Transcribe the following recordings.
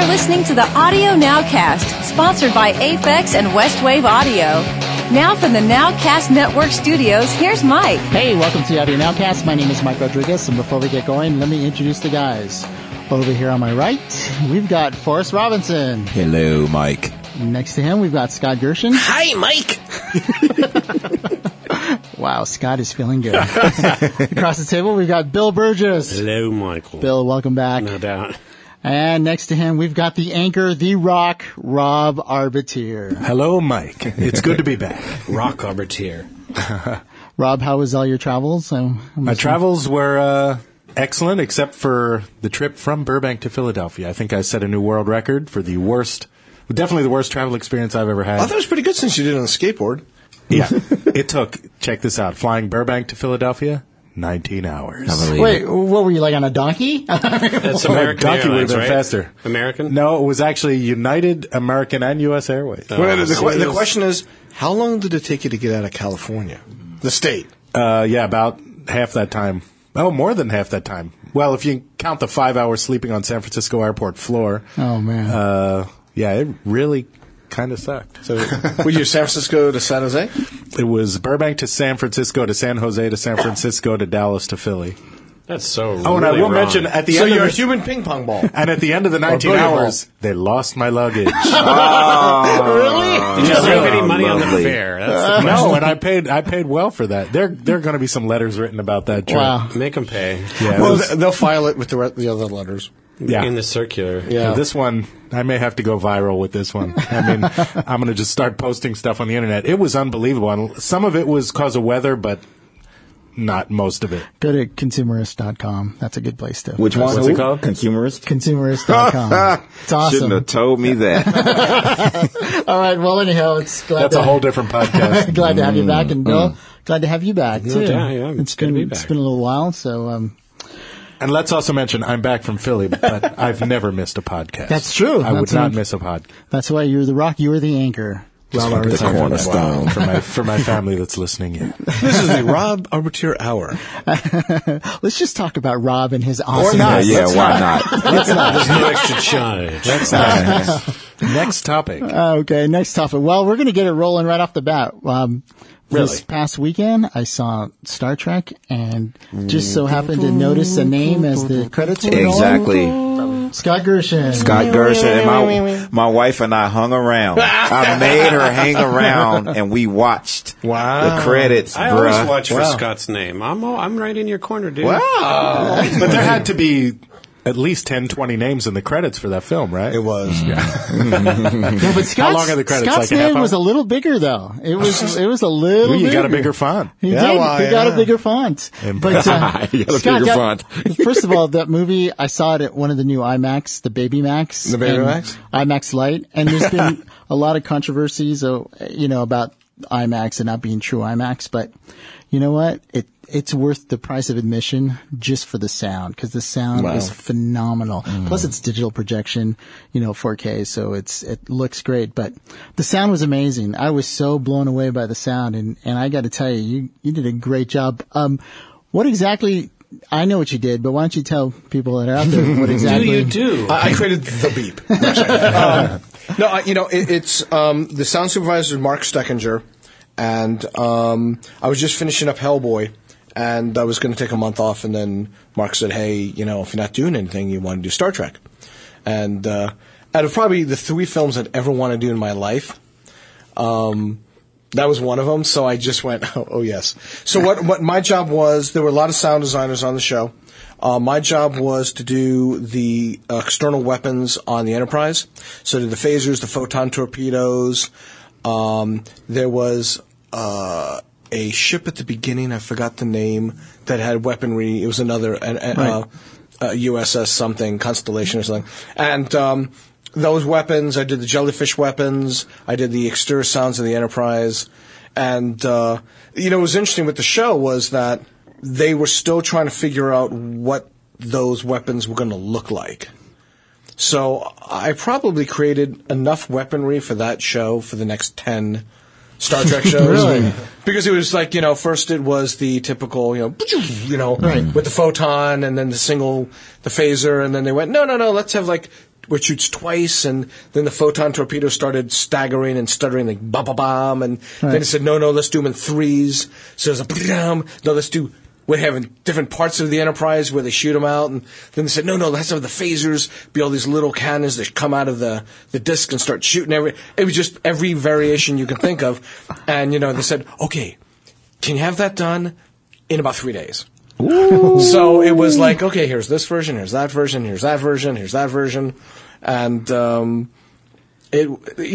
You're listening to the Audio Nowcast, sponsored by Aphex and Westwave Audio. Now from the Nowcast Network studios, here's Mike. Hey, welcome to the Audio Nowcast. My name is Mike Rodriguez, and before we get going, let me introduce the guys. Over here on my right, we've got Forrest Robinson. Hello, Mike. Next to him, we've got Scott Gershon. Hi, Mike. Wow, Scott is feeling good. Across the table, we've got Bill Burgess. Hello, Michael. Bill, welcome back. No doubt. And next to him, we've got the anchor, the rock, Rob Arbitier. Hello, Mike. It's good to be back. Rock Arbitier. Rob, how was all your travels? My travels were excellent, except for the trip from Burbank to Philadelphia. I think I set a new world record for the worst, definitely the worst travel experience I've ever had. I thought it was pretty good since you did it on a skateboard. Yeah. It took, check this out, flying Burbank to Philadelphia, 19 hours. Wait, what were you, like on a donkey? That's American Donkey would have Airlines, been right? faster. American? No, it was actually United, American, and U.S. Airways. The question is, how long did it take you to get out of California? The state. Yeah, about half that time. Oh, more than half that time. Well, if you count the 5 hours sleeping on San Francisco airport floor. Oh, man. Yeah, it really kind of sucked. So, were you San Francisco to San Jose? It was Burbank to San Francisco to San Jose to San Francisco to Dallas to Philly. That's so Oh, and I really will wrong. mention at the So end you're of a human ping pong ball. and at the end of the 19 booty hours, they lost my luggage. Really? Did you save any money on the lovely. fare? That's the No, and I paid well for that. There are going to be some letters written about that trip. Wow. Make them pay. Yeah, it Well, was- they'll file it with the other letters. yeah. In the circular. Yeah. This one, I may have to go viral with this one. I mean, I'm going to just start posting stuff on the internet. It was unbelievable. And some of it was because of weather, but not most of it. Go to consumerist.com. That's a good place to. Which one? What's it called? Consumerist? Consumerist.com. It's awesome. Shouldn't have told me that. All right. Well, anyhow, it's glad That's to, a whole different podcast. glad to have you back, and Bill, glad to have you back too. No doubt, yeah. It's Good to been be back. a little while, so And let's also mention, I'm back from Philly, but I've never missed a podcast. That's true. I would That's not an- miss a podcast. that's why you're the rock. You are the anchor. Just Rob wanted to the talk about cornerstone. that for my family that's listening in. This is the Rob Arbitier Hour. Let's just talk about Rob and his awesome. Yeah, why not? There's no extra charge. Next topic. Okay, next topic. Well, we're going to get it rolling right off the bat. This Really? past weekend, I saw Star Trek and just so happened to notice the name as the credits were rolling. Exactly. Scott Gershon. Scott Gershon and my wife and I hung around. I made her hang around and we watched Wow. the credits, I always bruh. watch for Scott's name. I'm right in your corner, dude. Wow. But there had to be at least 10, 20 names in the credits for that film, right? It was. Yeah, but Scott's, How long are the credits? Scott's Like a half name hour? was a little bigger though. It was a little. Well, you got a bigger. bigger font. He Yeah, did. well, He got a yeah. bigger font. But You got a Scott bigger got- First of all, that movie, I saw it at one of the new IMAX, the Baby Max. The Baby and Max? IMAX Lite. And there's been a lot of controversies, about IMAX and not being true IMAX. But you know what? It's worth the price of admission just for the sound, because the sound is phenomenal. Plus, it's digital projection, 4K, so it looks great. But the sound was amazing. I was so blown away by the sound, and I got to tell you, you did a great job. What exactly? I know what you did, but why don't you tell people that are out there what exactly Do you do? I created the beep. It's the sound supervisor is Mark Steckinger, and I was just finishing up Hellboy, and I was going to take a month off, and then Mark said, "Hey, if you're not doing anything, you want to do Star Trek?" And out of probably the 3 films I'd ever want to do in my life, that was one of them. So I just went, "Oh yes." So what my job was, there were a lot of sound designers on the show. My job was to do the external weapons on the Enterprise. So the phasers, the photon torpedoes. There was a ship at the beginning, I forgot the name, that had weaponry. It was another USS something, Constellation or something. And those weapons, I did the jellyfish weapons. I did the exterior sounds of the Enterprise. And, what was interesting with the show was that they were still trying to figure out what those weapons were going to look like. So I probably created enough weaponry for that show for the next 10 Star Trek shows. Really? Because it was like, first it was the typical, with the photon and then the phaser, and then they went, no, let's have like shoots twice, and then the photon torpedo started staggering and stuttering like ba-ba-bam, and then it said, no, let's do them in threes. So there's a ba-dam. No, let's do, we're having different parts of the Enterprise where they shoot them out, and then they said, no, let's have the phasers be all these little cannons that come out of the disc and start shooting it was just every variation you can think of. And, they said, okay, can you have that done in about 3 days? Ooh. So it was like, okay, here's this version, here's that version, here's that version, here's that version. And, it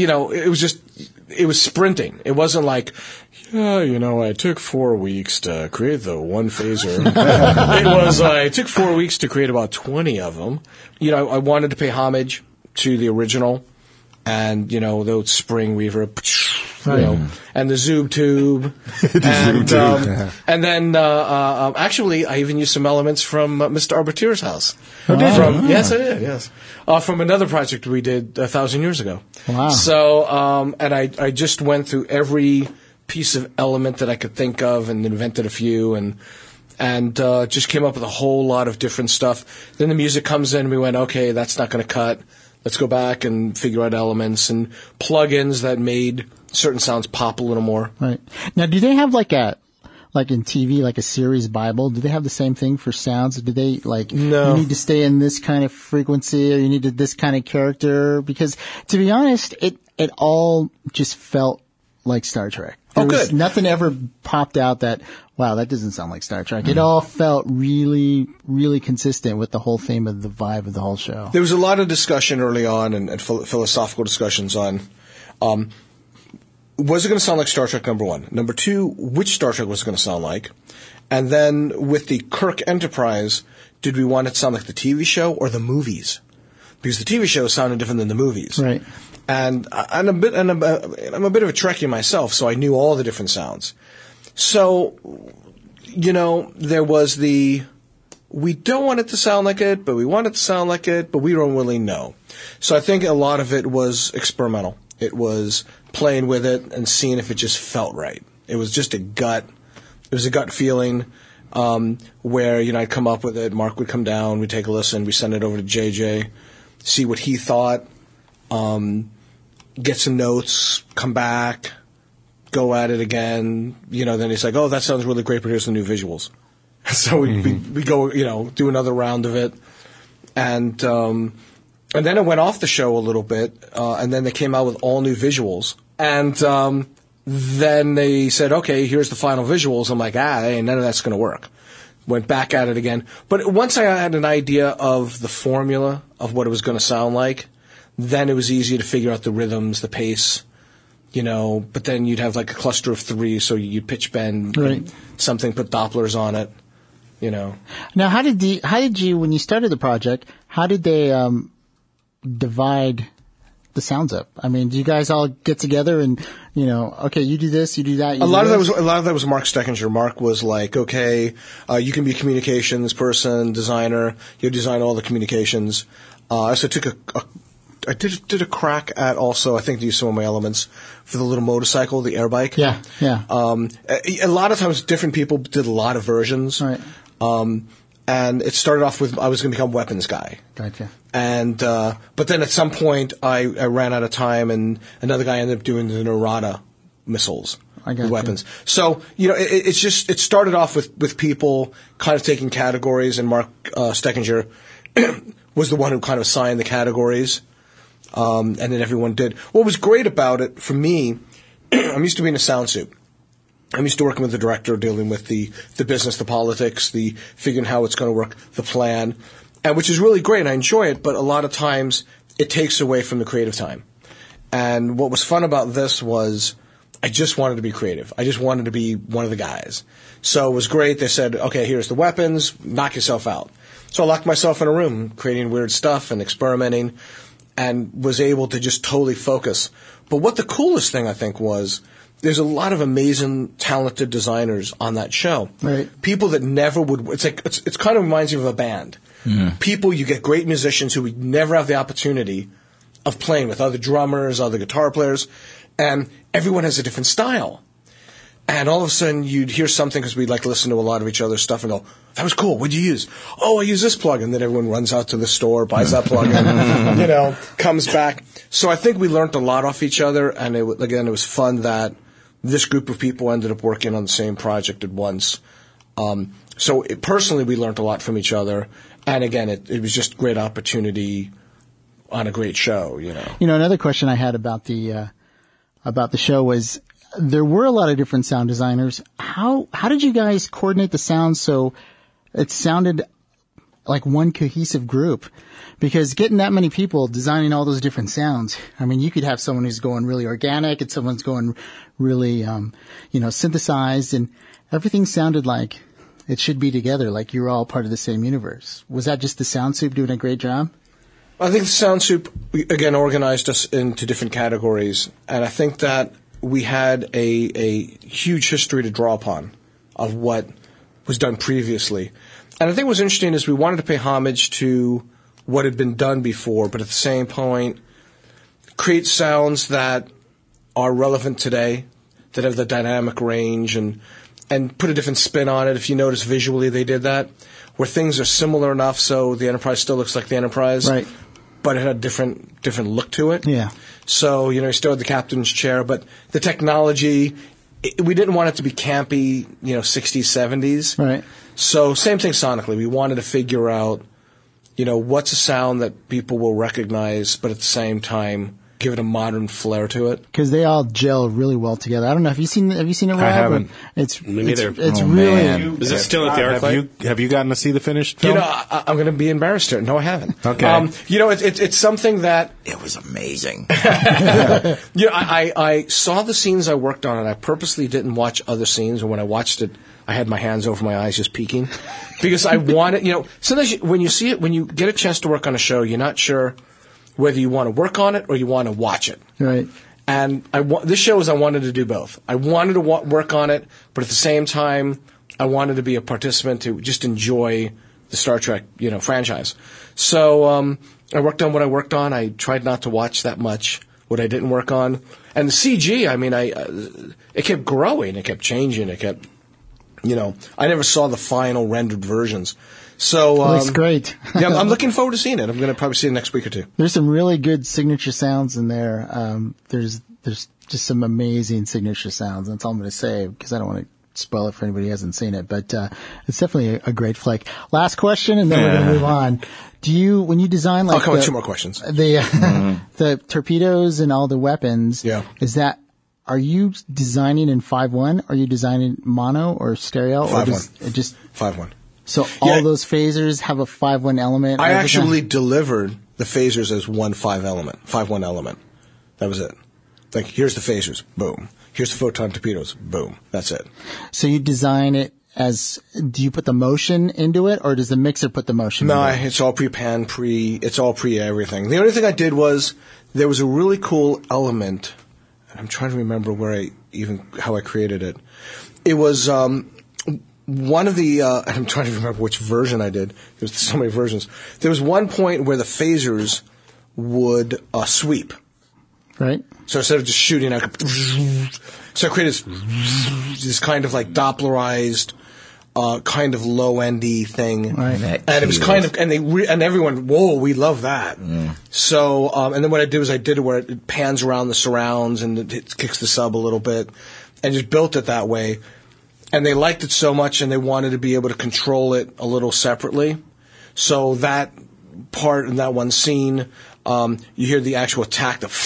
was sprinting. It wasn't like, I took 4 weeks to create the one phaser. It took 4 weeks to create about 20 of them. I wanted to pay homage to the original and, the spring reverb, and the Zoob tube. And then, actually, I even used some elements from Mr. Arbatier's house. Oh, did you? Yes, I did, yes. From another project we did 1,000 years ago. Wow. So, and I just went through every piece of element that I could think of and invented a few and just came up with a whole lot of different stuff. Then the music comes in and we went, okay, that's not going to cut. Let's go back and figure out elements and plugins that made certain sounds pop a little more. Right. Now, do they have like in TV, like a series Bible? Do they have the same thing for sounds? Do they no. You need to stay in this kind of frequency or you need this kind of character? Because to be honest, it all just felt like Star Trek. There was nothing ever popped out that, wow, that doesn't sound like Star Trek. It all felt really, really consistent with the whole theme of the vibe of the whole show. There was a lot of discussion early on and philosophical discussions on, was it going to sound like Star Trek, number one? Number two, which Star Trek was it going to sound like? And then with the Kirk Enterprise, did we want it to sound like the TV show or the movies? Because the TV show sounded different than the movies. Right. And I'm a bit of a Trekkie myself, so I knew all the different sounds. So, there was we don't want it to sound like it, but we want it to sound like it, but we don't really know. So I think a lot of it was experimental. It was playing with it and seeing if it just felt right. It was just it was a gut feeling, where, I'd come up with it, Mark would come down, we'd take a listen, we send it over to JJ, see what he thought, get some notes, come back, go at it again, then he's like, oh, that sounds really great, but here's the new visuals. So we go, do another round of it. And then it went off the show a little bit, and then they came out with all new visuals. And then they said, okay, here's the final visuals. I'm like, none of that's going to work. Went back at it again. But once I had an idea of the formula of what it was going to sound like, then it was easy to figure out the rhythms, the pace, but then you'd have like a cluster of three, so you pitch bend something, put Dopplers on it, Now, how did you, when you started the project, how did they divide the sounds up? I mean, do you guys all get together and, okay, you do this, you do that, a lot of that was Mark Steckinger. Mark was like, okay, you can be a communications person, designer, you design all the communications. So I took I did a crack at also, I think, to use some of my elements for the little motorcycle, the air bike. Yeah. A lot of times different people did a lot of versions. Right. And it started off with, I was going to become weapons guy. Gotcha. And, but then at some point I ran out of time and another guy ended up doing the Narada missiles. The weapons. So, it started off with people kind of taking categories, and Mark Steckinger was the one who kind of assigned the categories. And then everyone did. What was great about it for me, I'm used to being a sound suit. I'm used to working with the director, dealing with the business, the politics, the figuring how it's going to work, the plan, and which is really great. I enjoy it, but a lot of times it takes away from the creative time. And what was fun about this was I just wanted to be creative. I just wanted to be one of the guys. So it was great. They said, okay, here's the weapons, knock yourself out. So I locked myself in a room, creating weird stuff and experimenting, and was able to just totally focus. But what the coolest thing I think was, there's a lot of amazing, talented designers on that show. Right. People that never would. It's kind of reminds you of a band. Mm-hmm. People, you get great musicians who would never have the opportunity of playing with other drummers, other guitar players, and everyone has a different style. And all of a sudden, you'd hear something because we'd like listen to a lot of each other's stuff and go, "That was cool. What'd you use?" "Oh, I use this plugin." And then everyone runs out to the store, buys that plugin, comes back. So I think we learned a lot off each other, and it was fun that this group of people ended up working on the same project at once. Personally, we learned a lot from each other, and again, it was just great opportunity on a great show. Another question I had about the show was, there were a lot of different sound designers. How did you guys coordinate the sound so it sounded like one cohesive group? Because getting that many people designing all those different sounds, I mean, you could have someone who's going really organic and someone's going really, synthesized, and everything sounded like it should be together, like you're all part of the same universe. Was that just the Sound Soup doing a great job? I think the Sound Soup, again, organized us into different categories, and I think that we had a huge history to draw upon of what was done previously. And I think what was interesting is we wanted to pay homage to what had been done before, but at the same point, create sounds that are relevant today, that have the dynamic range, and put a different spin on it. If you notice visually, they did that, where things are similar enough so the Enterprise still looks like the Enterprise. Right. But it had a different look to it. Yeah. So, you still had the captain's chair, but the technology, we didn't want it to be campy, 60s, 70s. Right. So, same thing sonically. We wanted to figure out, what's a sound that people will recognize, but at the same time, give it a modern flair to it. Because they all gel really well together. I don't know. Have you seen it, Rob? I haven't. Me neither. It's really. Man. Is it still at the ArcLight? Have you gotten to see the finished film? I'm going to be embarrassed here. No, I haven't. Okay. It's something that It was amazing. I saw the scenes I worked on, and I purposely didn't watch other scenes. And when I watched it, I had my hands over my eyes just peeking. Because I wanted, sometimes when you see it, when you get a chance to work on a show, you're not sure whether you want to work on it or you want to watch it. Right. And this show I wanted to do both. I wanted to work on it, but at the same time, I wanted to be a participant to just enjoy the Star Trek, franchise. So I worked on what I worked on. I tried not to watch that much what I didn't work on. And the CG, I mean, it kept growing. It kept changing. It kept, I never saw the final rendered versions. So looks great. Yeah, I'm looking forward to seeing it. I'm going to probably see it next week or two. There's some really good signature sounds in there. There's just some amazing signature sounds. That's all I'm going to say, because I don't want to spoil it for anybody who hasn't seen it. But it's definitely a great flick. Last question, and then we're going to move on. When you design I'll come with two more questions. The torpedoes and all the weapons, yeah. Are you designing in 5.1? Are you designing mono or stereo? 5.1. Just 5.1. So all those phasers have a 5.1 element? I actually delivered the phasers as 1.5 element, 5.1 element. That was it. Like, here's the phasers, boom. Here's the photon torpedoes, boom. That's it. So you design it do you put the motion into it, or does the mixer put the motion into it? No, it's all pre-pan, it's all pre-everything. The only thing I did was, there was a really cool element, and I'm trying to remember how I created it. It was, one of the, I'm trying to remember which version I did. There's so many versions. There was one point where the phasers would sweep. Right. So instead of just shooting, I created this kind of like Dopplerized, kind of low-endy thing. Right. And it was kind of, and everyone, whoa, we love that. Mm. So, and then what I did was I did it where it pans around the surrounds and it kicks the sub a little bit, and just built it that way. And they liked it so much, and they wanted to be able to control it a little separately. So that part in that one scene, you hear the actual attack, and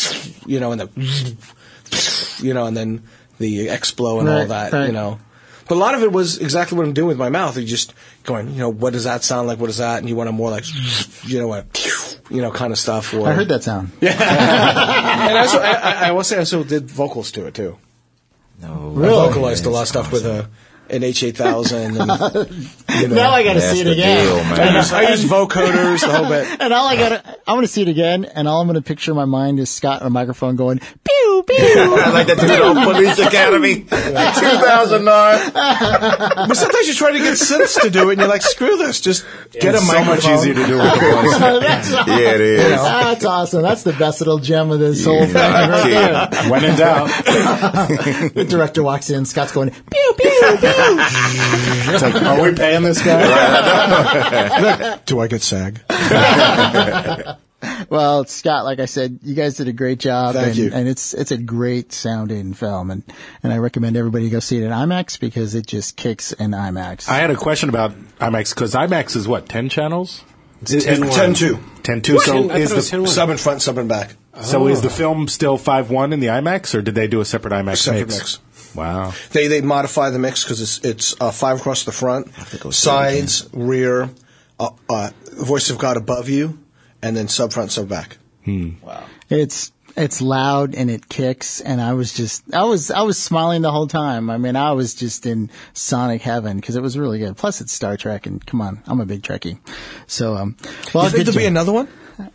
then the explo and all that, right. But a lot of it was exactly what I'm doing with my mouth. You're just going, what does that sound like? What is that? And you want a more like, kind of stuff. Or, I heard that sound. Yeah. And I will say I also did vocals to it too. No, really? I vocalized a lot of stuff with an H8000. And, now I got to see it again. Deal, I use vocoders, the whole bit. And I want to see it again, and all I'm going to picture in my mind is Scott on a microphone going, pew, pew, pew. Like the dude on Police Academy, 2009. But sometimes you try to get synths to do it, and you're like, screw this, just get a It's so microphone. much easier to do with the voice. Yeah, it is. That's awesome. That's the best little gem of this whole thing not right there. When in doubt. The director walks in, Scott's going, pew, pew, pew. It's like, are we paying this guy? Do I get SAG? Well, Scott, like I said, you guys did a great job. Thank you. And it's a great sounding film. And I recommend everybody go see it in IMAX because it just kicks in IMAX. I had a question about IMAX, because IMAX is what, 10 channels? It's 10-2. 10-2. So I thought it was 10-1. Sub in front, sub in back. So is the film still 5:1 in the IMAX, or did they do a separate IMAX Separate mix? mix. Wow. They modify the mix because it's 5 across the front, sides, rear, voice of God above you, and then sub front, sub back. Wow. It's loud and it kicks, and I was smiling the whole time. I mean, I was just in Sonic heaven because it was really good. Plus, it's Star Trek, and come on, I'm a big Trekkie. So, well, You think there'll be another one?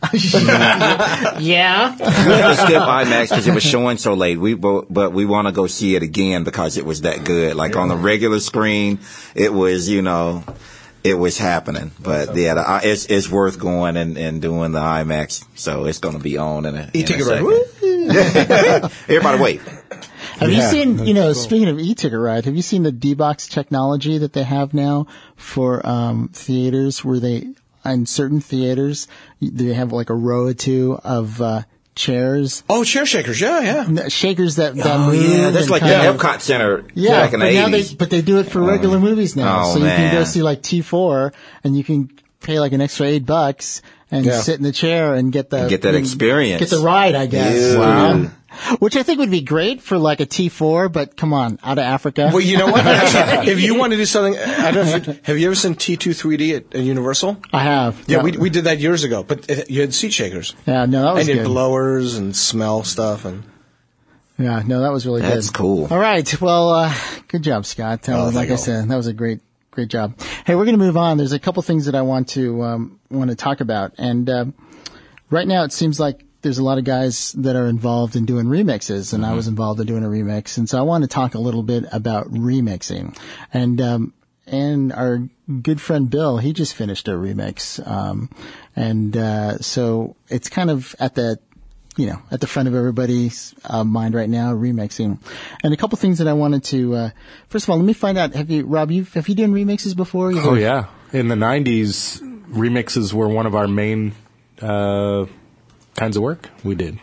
Yeah. We had to skip IMAX because it was showing so late. But we want to go see it again because it was that good. Like on the regular screen, it was, it was happening. But yeah, it's worth going and doing the IMAX. So it's going to be on in a E-ticket second. right. Everybody wait. Have you seen, speaking of e-ticket ride, have you seen the D-Box technology that they have now for theaters where in certain theaters, they have like a row or two of chairs. Oh, chair shakers. Yeah. Shakers that move. Yeah, that's and like the kind of- Epcot Center Yeah, back in the but now 80s. but they do it for regular movies now. Oh, So you can go man. see like T4 and you can pay like an extra $8 and Yeah. sit in the chair and get that experience. Get the ride, I guess. Yeah. Wow. Which I think would be great for like a T4, but come on, out of Africa. Well, you know what? Actually, if you want to do something, I don't know have you ever seen T2 3D at Universal? I have. Yeah, we did that years ago, but you had seat shakers. Yeah, no, that was And you had good. blowers and smell stuff. And Yeah, no, that was really good. That's cool. All right. Well, good job, Scott. Like thank I you. said, that was a great job. Hey, we're going to move on. There's a couple things that I want to talk about. And, right now it seems like there's a lot of guys that are involved in doing remixes, and I was involved in doing a remix. And so I want to talk a little bit about remixing. And our good friend Bill, he just finished a remix. So it's kind of at the front of everybody's mind right now, remixing. And a couple things that I wanted to, first of all, let me find out, have you done remixes before? Oh, yeah. In the 90s, remixes were one of our main kinds of work we did.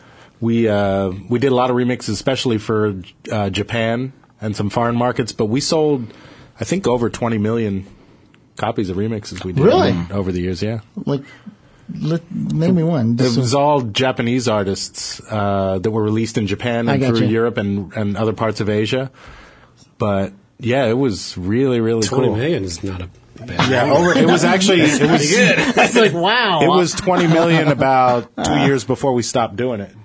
We did a lot of remixes, especially for Japan and some foreign markets, but we sold, I think, over 20 million copies of remixes we did Really? over the years, yeah. Like, name me one. It was all Japanese artists that were released in Japan and through gotcha. Europe and other parts of Asia. But yeah, it was really, really 20 cool. million is not a bad Yeah, it was actually it was That's like, wow. It was 20 million about 2 years before we stopped doing it.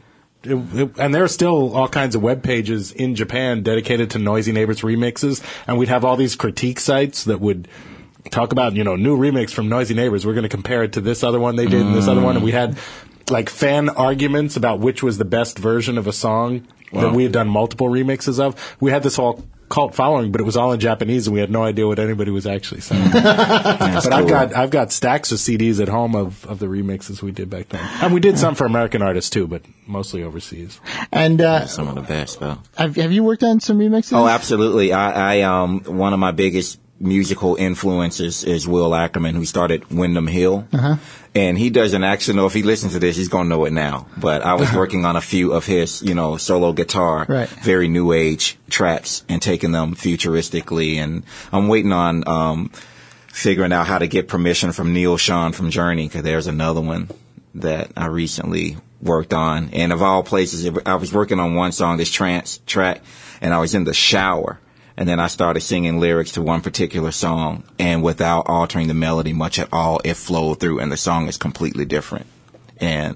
And there are still all kinds of web pages in Japan dedicated to Noisy Neighbors remixes, and we'd have all these critique sites that would talk about, new remix from Noisy Neighbors. We're going to compare it to this other one they did and this other one, and we had like fan arguments about which was the best version of a song that we had done multiple remixes of. We had this whole cult following, but it was all in Japanese, and we had no idea what anybody was actually saying. But cool. I've got stacks of CDs at home of the remixes we did back then, and we did some for American artists too, but mostly overseas. And Some of the best, though. have you worked on some remixes? Oh, absolutely. I one of my biggest musical influences is Will Ackerman, who started Windham Hill. And he doesn't actually know, if he listens to this, he's going to know it now. But I was working on a few of his, solo guitar, Right. very new age tracks and taking them futuristically. And I'm waiting on, figuring out how to get permission from Neil Schon from Journey, because there's another one that I recently worked on. And of all places, I was working on one song, this trance track, and I was in the shower. And then I started singing lyrics to one particular song, and without altering the melody much at all, it flowed through, and the song is completely different. And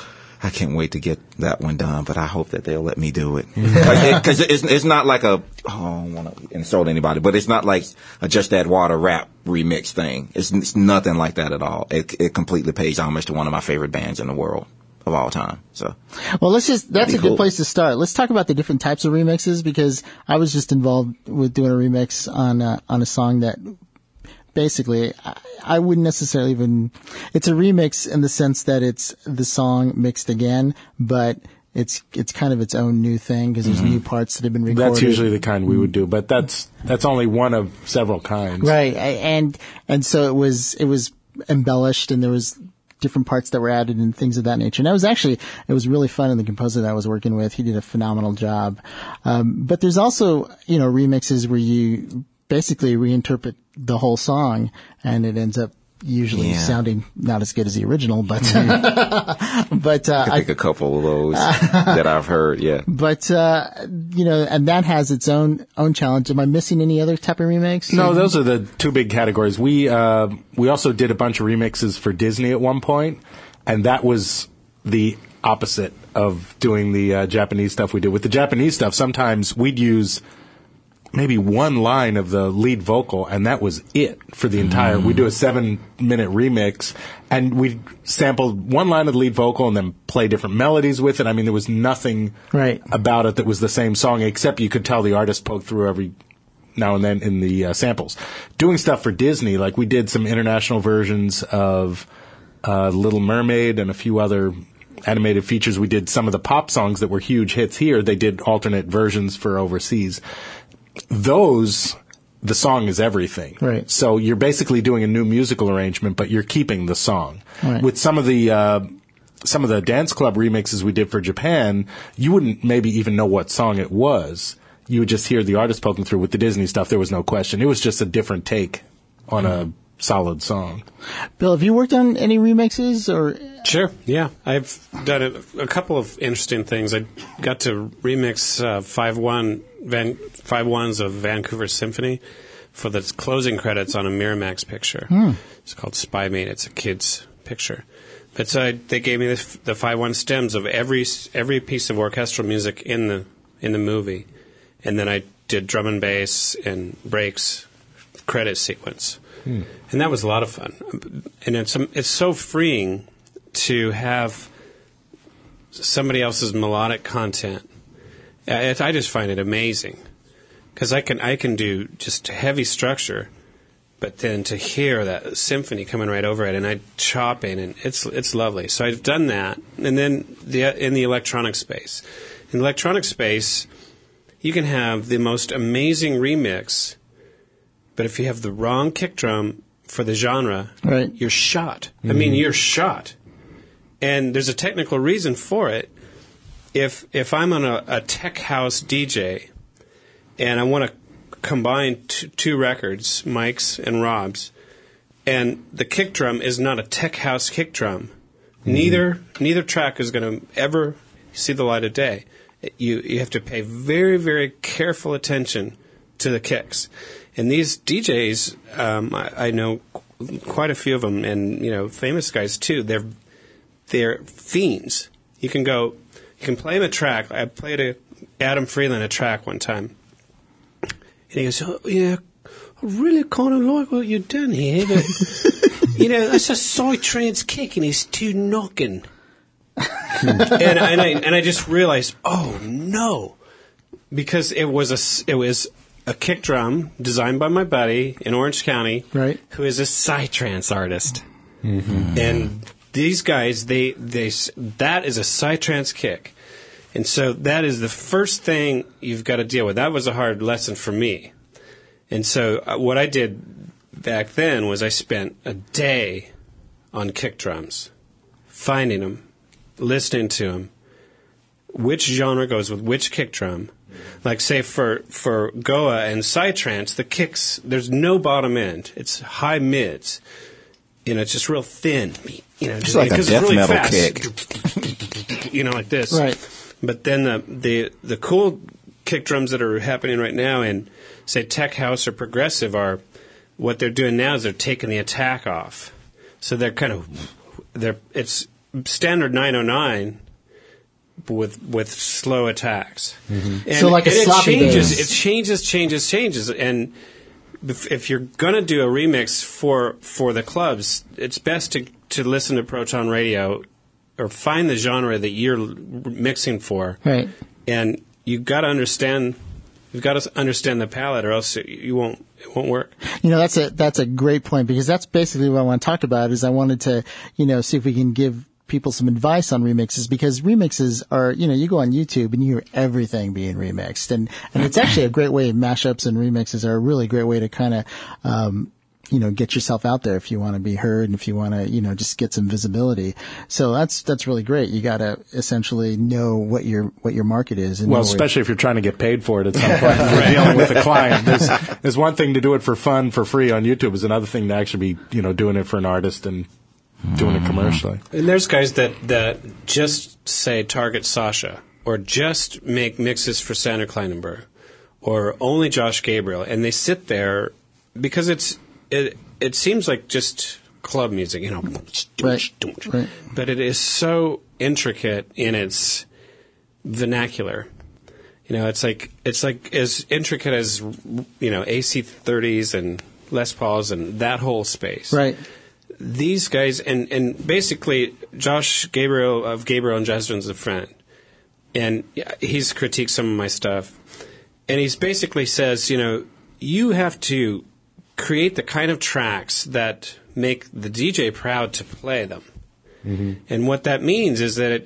I can't wait to get that one done, but I hope that they'll let me do it. Because it's not like I don't want to insult anybody, but it's not like a Just Add Water rap remix thing. It's nothing like that at all. It completely pays homage to one of my favorite bands in the world. of all time. So, well, that's a cool. good place to start. Let's talk about the different types of remixes, because I was just involved with doing a remix on a song that basically I wouldn't necessarily even, it's a remix in the sense that it's the song mixed again, but it's kind of its own new thing because there's new parts that have been recorded. That's usually the kind we would do, but that's only one of several kinds. Right. And so it was embellished, and there was different parts that were added and things of that nature. And it was really fun. And the composer that I was working with, he did a phenomenal job. But there's also, remixes where you basically reinterpret the whole song, and it ends up usually sounding not as good as the original, but but I think a couple of those that I've heard. Yeah, but and that has its own challenge. Am I missing any other type of remakes? No, those are the two big categories. We also did a bunch of remixes for Disney at one point, and that was the opposite of doing the Japanese stuff we did. With the Japanese stuff, sometimes we'd use maybe one line of the lead vocal, and that was it for the entire. We'd do a 7-minute remix, and we sampled one line of the lead vocal and then play different melodies with it. I mean, there was nothing about it that was the same song, except you could tell the artist poked through every now and then in the samples. Doing stuff for Disney, like we did some international versions of Little Mermaid and a few other animated features. We did some of the pop songs that were huge hits here. They did alternate versions for overseas. Those, the song is everything. Right. So you're basically doing a new musical arrangement, but you're keeping the song. Right. With some of the dance club remixes we did for Japan, you wouldn't maybe even know what song it was. You would just hear the artist poking through. With the Disney stuff, there was no question. It was just a different take on a solid song. Bill, have you worked on any remixes or? Sure. Yeah, I've done a couple of interesting things. I got to remix 5/1s of Vancouver Symphony for the closing credits on a Miramax picture. It's called Spy Mate. It's a kid's picture. But so they gave me the 5/1 stems of every piece of orchestral music in the movie, and then I did drum and bass and breaks credit sequence. And that was a lot of fun. And it's so freeing to have somebody else's melodic content. I just find it amazing because I can do just heavy structure, but then to hear that symphony coming right over it, and I chop in, and it's lovely. So I've done that, and then in the electronic space, you can have the most amazing remix. But if you have the wrong kick drum for the genre, you're shot. I mean, you're shot. And there's a technical reason for it. If I'm on a tech house DJ and I want to combine two records, Mike's and Rob's, and the kick drum is not a tech house kick drum, neither track is going to ever see the light of day. You have to pay very, very careful attention to the kicks. And these DJs, I know quite a few of them, and famous guys too. They're fiends. You can play them a track. I played Adam Freeland a track one time, and he goes, "Oh yeah, I really kind of like what you've done here, but that's a psytrance kick, and it's too knocking." and I just realized, oh no, because it was a kick drum designed by my buddy in Orange County, who is a psytrance artist. And these guys, that is a psytrance kick. And so that is the first thing you've got to deal with. That was a hard lesson for me. And so what I did back then was I spent a day on kick drums, finding them, listening to them, which genre goes with which kick drum. Like, say, for Goa and psytrance, the kicks, there's no bottom end. It's high mids. It's just real thin. It's like a death really metal fast. kick. Like this. Right. But then the cool kick drums that are happening right now in, say, tech house or progressive are, what they're doing now is they're taking the attack off. So they're it's standard 909, with slow attacks. And, so like a sloppy bass. It changes. And if you're going to do a remix for the clubs, it's best to listen to Proton Radio or find the genre that you're mixing for. Right. And you've got to understand the palette, or else it won't work. That's a great point, because that's basically what I want to talk about. Is I wanted to, see if we can give people some advice on remixes, because remixes are, you go on YouTube and you hear everything being remixed, and it's actually a great way. Mashups and remixes are a really great way to kind of, get yourself out there if you want to be heard and if you want to, just get some visibility. So that's really great. You got to essentially know what your market is. And especially if you're trying to get paid for it at some point. You're dealing with a client. There's one thing to do it for fun, for free on YouTube. Is another thing to actually be, doing it for an artist and doing it commercially. And there's guys that just say target Sasha, or just make mixes for Sander Kleinenberg, or only Josh Gabriel, and they sit there because it seems like just club music, Right. But it is so intricate in its vernacular. It's like as intricate as AC30s and Les Pauls and that whole space. Right. These guys, and basically Josh Gabriel of Gabriel and Jesdren's a friend, and he's critiqued some of my stuff, and he's basically says, you have to create the kind of tracks that make the DJ proud to play them. Mm-hmm. And what that means is that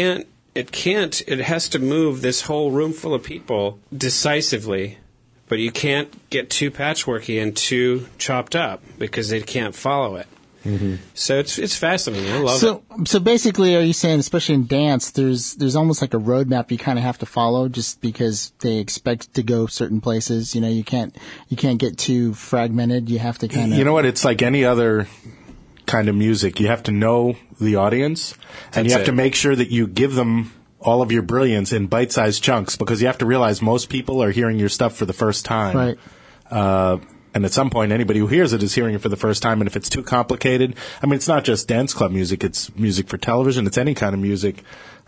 it has to move this whole room full of people decisively, but you can't get too patchworky and too chopped up because they can't follow it. Mm-hmm. So it's fascinating. I love it. So basically, are you saying, especially in dance, there's almost like a roadmap you kind of have to follow, just because they expect to go certain places? You can't get too fragmented. You have to kind of. You know what? It's like any other kind of music. You have to know the audience, and you have to make sure that you give them all of your brilliance in bite-sized chunks, because you have to realize most people are hearing your stuff for the first time. Right. And at some point, anybody who hears it is hearing it for the first time. And if it's too complicated, it's not just dance club music. It's music for television. It's any kind of music.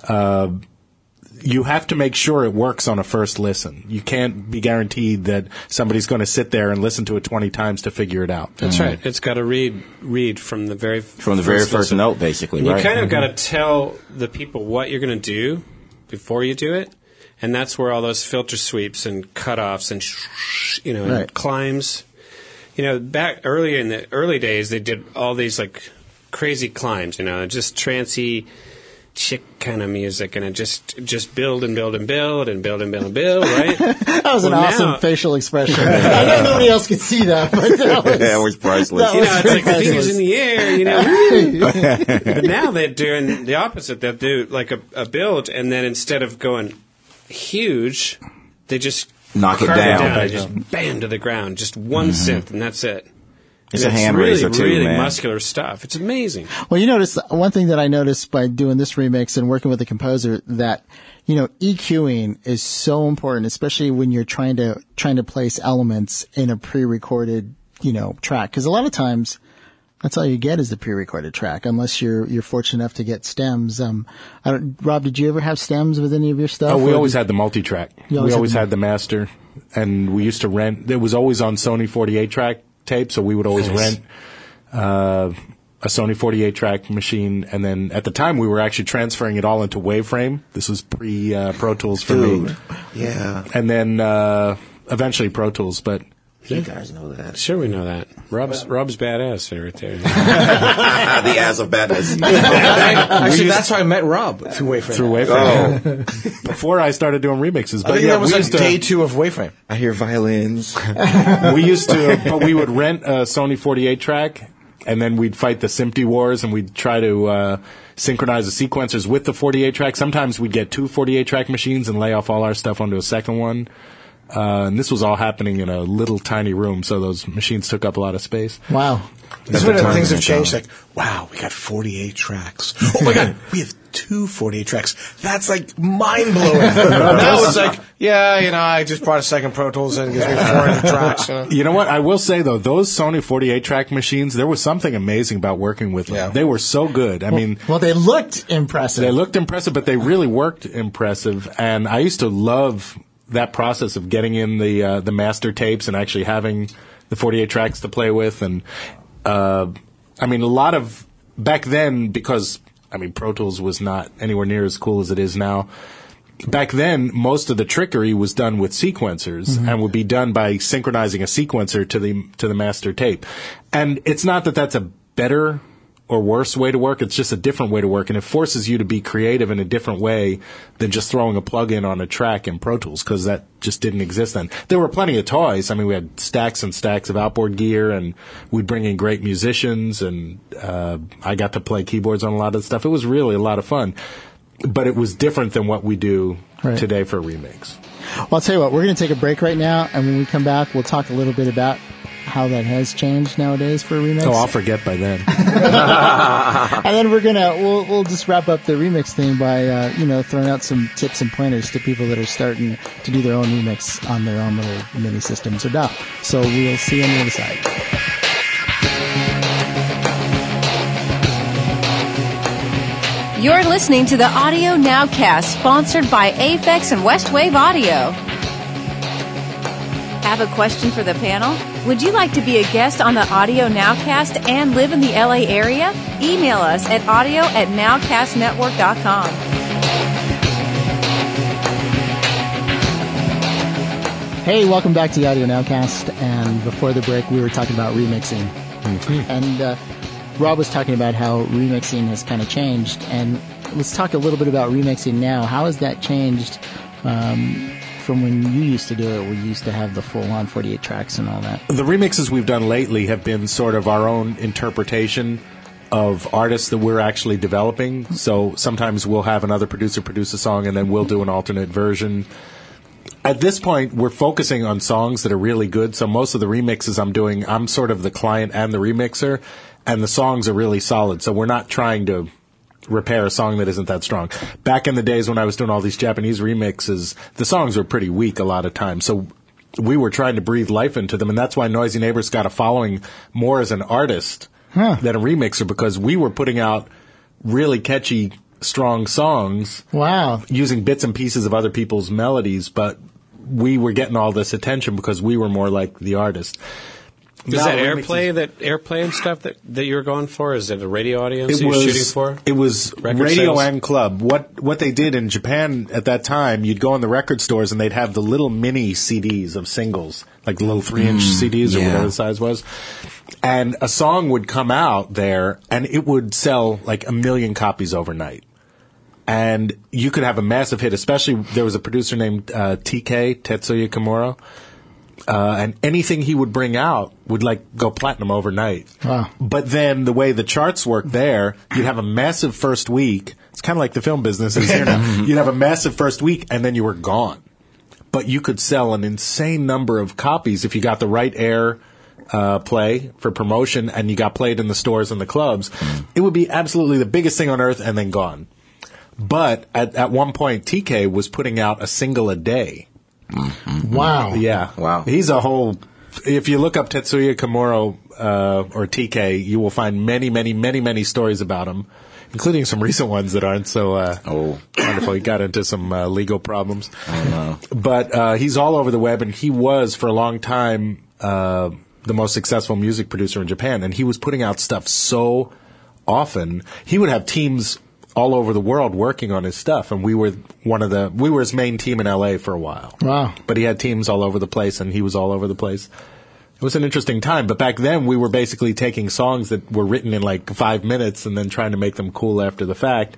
You have to make sure it works on a first listen. You can't be guaranteed that somebody's going to sit there and listen to it 20 times to figure it out. That's right. It's got to read from the very first note, basically. You right? kind of got to tell the people what you're going to do before you do it. And that's where all those filter sweeps and cutoffs and, and climbs. Back earlier in the early days, they did all these like crazy climbs, just trancey, chick kind of music, and it just build and build and build and build and build and build, right? That was an awesome facial expression. I know nobody else could see that, but that was priceless. It's like the fingers in the air, But now they're doing the opposite. They'll do like a build, and then instead of going huge, they just knock it down. Just bam to the ground. Just one synth, and that's it. It's a hand raiser too, really man. Muscular stuff. It's amazing. Well, you notice one thing that I noticed by doing this remix and working with the composer, that EQing is so important, especially when you're trying to place elements in a pre-recorded track, because a lot of times that's all you get is the pre-recorded track, unless you're fortunate enough to get stems. Rob, did you ever have stems with any of your stuff? Oh, we always had the multi-track. We always had the master, and we used to rent. It was always on Sony 48-track tape, so we would always rent a Sony 48-track machine, and then at the time we were actually transferring it all into Waveframe. This was pre-Pro Tools for me. Yeah. And then eventually Pro Tools, but... You guys know that. Sure, we know that. Rob's badass right there. The ass of badness. Actually, that's how I met Rob, through Waveframe. Through Waveframe. Oh. Before I started doing remixes. But I think that was like day 2 of Waveframe. I hear violins. We used to, but we would rent a Sony 48-track, and then we'd fight the SMPTE wars, and we'd try to synchronize the sequencers with the 48-track. Sometimes we'd get 2 48-track machines and lay off all our stuff onto a second one. And this was all happening in a little tiny room, so those machines took up a lot of space. Wow. That's when things have changed. Like, wow, we got 48 tracks. Oh my God, we have 2 48 tracks. That's like mind blowing. Now it's like, I just brought a second Pro Tools in and gives me 400 tracks. You know what? I will say though, those Sony 48-track machines, there was something amazing about working with them. Yeah. They were so good. Well, they looked impressive. They looked impressive, but they really worked impressive. And I used to love that process of getting in the master tapes and actually having the 48 tracks to play with. And a lot of back then, because I mean, Pro Tools was not anywhere near as cool as it is now. Back then, most of the trickery was done with sequencers and would be done by synchronizing a sequencer to the master tape. And it's not that that's a better or worse way to work. It's just a different way to work, and it forces you to be creative in a different way than just throwing a plug-in on a track in Pro Tools, because that just didn't exist then. There were plenty of toys. I mean, we had stacks and stacks of outboard gear, and we'd bring in great musicians, and I got to play keyboards on a lot of stuff. It was really a lot of fun. But it was different than what we do today for a remix. Well, I'll tell you what, we're going to take a break right now, and when we come back, we'll talk a little bit about how that has changed nowadays for a remix. Oh, I'll forget by then. And then we'll just wrap up the remix thing by, throwing out some tips and pointers to people that are starting to do their own remix on their own little mini systems or DAW. So we'll see you on the other side. You're listening to the Audio Nowcast, sponsored by Aphex and Westwave Audio. Have a question for the panel? Would you like to be a guest on the Audio Nowcast and live in the LA area? Email us at audio@nowcastnetwork.com. Hey, welcome back to the Audio Nowcast. And before the break, we were talking about remixing. And Rob was talking about how remixing has kind of changed, and let's talk a little bit about remixing now. How has that changed from when you used to do it, where you used to have the full-on 48 tracks and all that? The remixes we've done lately have been sort of our own interpretation of artists that we're actually developing. So sometimes we'll have another producer produce a song, and then we'll do an alternate version. At this point, we're focusing on songs that are really good. So most of the remixes I'm doing, I'm sort of the client and the remixer, and the songs are really solid. So we're not trying to repair a song that isn't that strong. Back in the days when I was doing all these Japanese remixes, the songs were pretty weak a lot of times. So we were trying to breathe life into them, and that's why Noisy Neighbors got a following more as an artist than a remixer, because we were putting out really catchy, strong songs. Wow. Using bits and pieces of other people's melodies, but we were getting all this attention because we were more like the artist. Is that airplay and stuff that you were going for? Is it a radio audience you were shooting for? It was record radio sales? And club. What they did in Japan at that time, you'd go in the record stores and they'd have the little mini CDs of singles, like the little 3-inch CDs or whatever the size was. And a song would come out there and it would sell like 1 million copies overnight. And you could have a massive hit, especially there was a producer named TK, Tetsuya Kimura. And anything he would bring out would like go platinum overnight. Wow. But then the way the charts work there, you'd have a massive first week. It's kind of like the film business is here now. You'd have a massive first week and then you were gone. But you could sell an insane number of copies if you got the right air play for promotion and you got played in the stores and the clubs. It would be absolutely the biggest thing on earth and then gone. But at one point, TK was putting out a single a day. Wow. Yeah. Wow. He's a whole... If you look up Tetsuya Kimura or TK, you will find many, many, many, many stories about him, including some recent ones that aren't so wonderful. He got into some legal problems. Oh, no. But he's all over the web, and he was, for a long time, the most successful music producer in Japan, and he was putting out stuff so often. He would have teams all over the world working on his stuff, and we were his main team in LA for a while. Wow. But he had teams all over the place, and he was all over the place. It was an interesting time, but back then we were basically taking songs that were written in like 5 minutes and then trying to make them cool after the fact.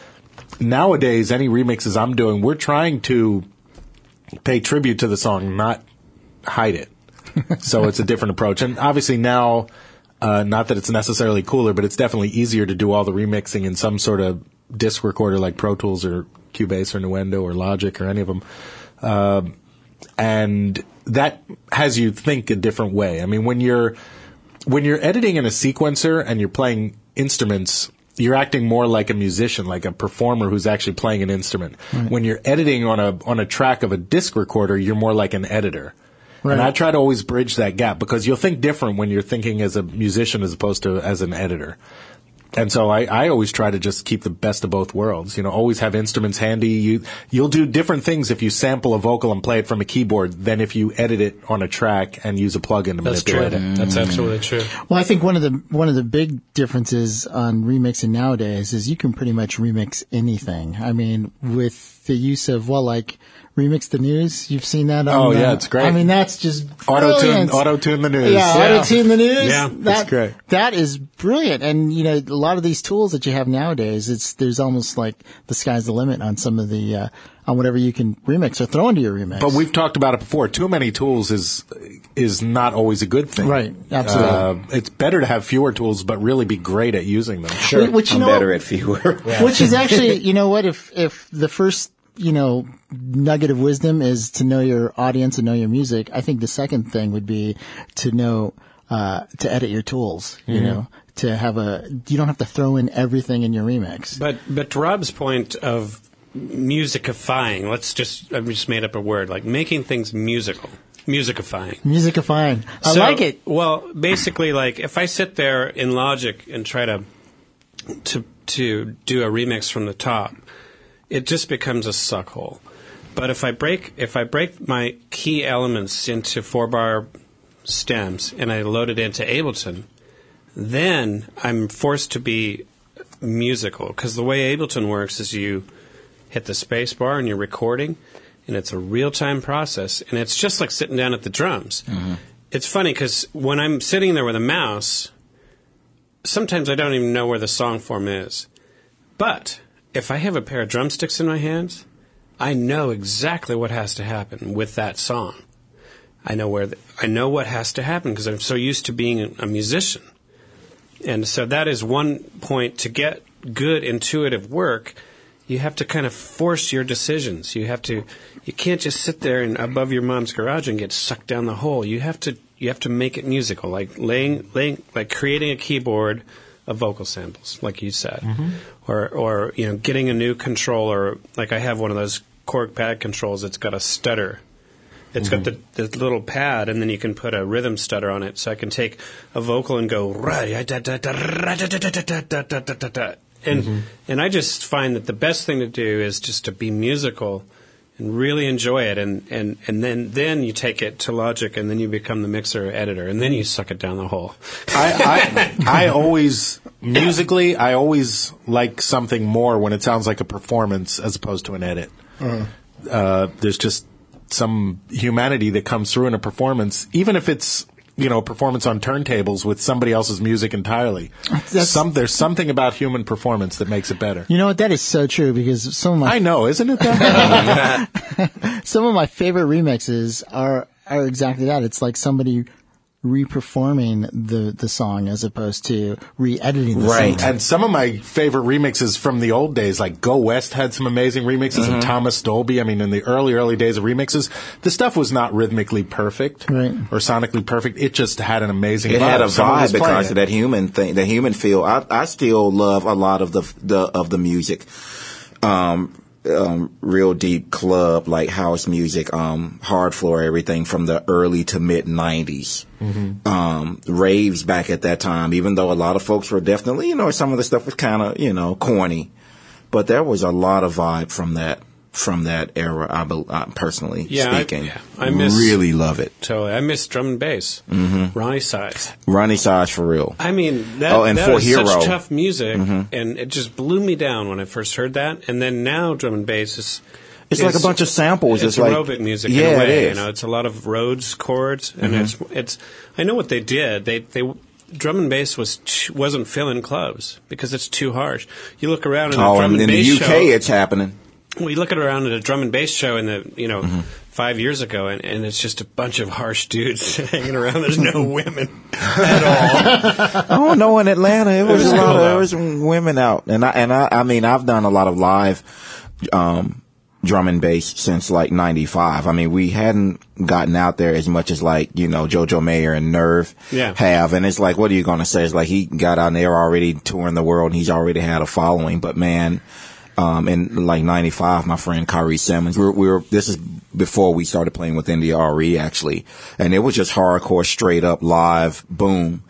Nowadays, any remixes I'm doing, we're trying to pay tribute to the song, not hide it. So it's a different approach. And obviously now, not that it's necessarily cooler, but it's definitely easier to do all the remixing in some sort of disc recorder like Pro Tools or Cubase or Nuendo or Logic or any of them. And that has you think a different way. I mean, when you're editing in a sequencer and you're playing instruments, you're acting more like a musician, like a performer who's actually playing an instrument. Right. When you're editing on a track of a disc recorder, you're more like an editor. Right. And I try to always bridge that gap because you'll think different when you're thinking as a musician as opposed to as an editor. And so I always try to just keep the best of both worlds. Always have instruments handy. You'll do different things if you sample a vocal and play it from a keyboard than if you edit it on a track and use a plugin to manipulate it. That's absolutely true. Well, I think one of the big differences on remixing nowadays is you can pretty much remix anything. I mean, with the use of Remix the News. You've seen that on it's great. I mean, that's just brilliant. Auto-tune the news. Yeah, auto-tune the news. Yeah, that's great. That is brilliant. And, a lot of these tools that you have nowadays, there's almost like the sky's the limit on some of the, on whatever you can remix or throw into your remix. But we've talked about it before. Too many tools is not always a good thing. Right, absolutely. It's better to have fewer tools, but really be great at using them. Sure. Which, I'm better at fewer. Yeah. Which is actually, if the first, nugget of wisdom is to know your audience and know your music, I think the second thing would be to know, to edit your tools, to have you don't have to throw in everything in your remix. But to Rob's point of musicifying, I've just made up a word, like making things musical. Musicifying. I like it. Well, basically, if I sit there in Logic and try to do a remix from the top, it just becomes a suckhole. But if I break my key elements into 4-bar stems and I load it into Ableton, then I'm forced to be musical. Because the way Ableton works is you hit the space bar and you're recording, and it's a real-time process, and it's just like sitting down at the drums. Mm-hmm. It's funny because when I'm sitting there with a mouse, sometimes I don't even know where the song form is. But if I have a pair of drumsticks in my hands, I know exactly what has to happen with that song. I know what has to happen because I'm so used to being a musician. And so that is one point. To get good intuitive work, you have to kind of force your decisions. You can't just sit there and above your mom's garage and get sucked down the hole. You have to make it musical, like creating a keyboard of vocal samples, like you said, mm-hmm. or getting a new controller. Like I have one of those Korg pad controls. It's got a stutter. It's mm-hmm. got the little pad, and then you can put a rhythm stutter on it. So I can take a vocal and go and I just find that the best thing to do is just to be musical and really enjoy it, and then you take it to Logic, and then you become the mixer or editor, and then you suck it down the hole. I always musically like something more when it sounds like a performance as opposed to an edit. There's just some humanity that comes through in a performance, even if it's a performance on turntables with somebody else's music entirely. There's something about human performance that makes it better. You know what? That is so true because some of my... I know, isn't it that? Some of my favorite remixes are exactly that. It's like somebody re-performing the song as opposed to re-editing the song. Right. And some of my favorite remixes from the old days, like Go West had some amazing remixes, mm-hmm. and Thomas Dolby. I mean, in the early days of remixes, the stuff was not rhythmically perfect or sonically perfect. It just had an amazing vibe. It had a vibe because of that human thing, the human feel. I still love a lot of the music. Real deep club, like house music, hard floor, everything from the early to mid 90s. Mm-hmm. Raves back at that time, even though a lot of folks were definitely, some of the stuff was kind of, corny, but there was a lot of vibe from that era. I personally speaking, I really love it. Totally, I miss drum and bass. Mm-hmm. Ronnie Size for real. I mean, that was such tough music, mm-hmm. and it just blew me down when I first heard that. And then now drum and bass is like a bunch of samples. It's aerobic music in a way. It is. It's a lot of Rhodes chords, and mm-hmm. it's. I know what they did. They drum and bass wasn't filling clubs because it's too harsh. You look around in the drum and bass show. In the UK, it's happening. Well, you look around at a drum and bass show in the mm-hmm. 5 years ago, and it's just a bunch of harsh dudes hanging around. There's no women at all. Oh no, in Atlanta, there was women out, and I mean, I've done a lot of live drum and bass since like '95. I mean, we hadn't gotten out there as much as like Jojo Mayer and Nerve have, and it's like, what are you going to say? It's like he got out there already touring the world, and he's already had a following, but man. In like 95, my friend Kyrie Simmons, this is before we started playing with India RE actually, and it was just hardcore, straight up live, boom.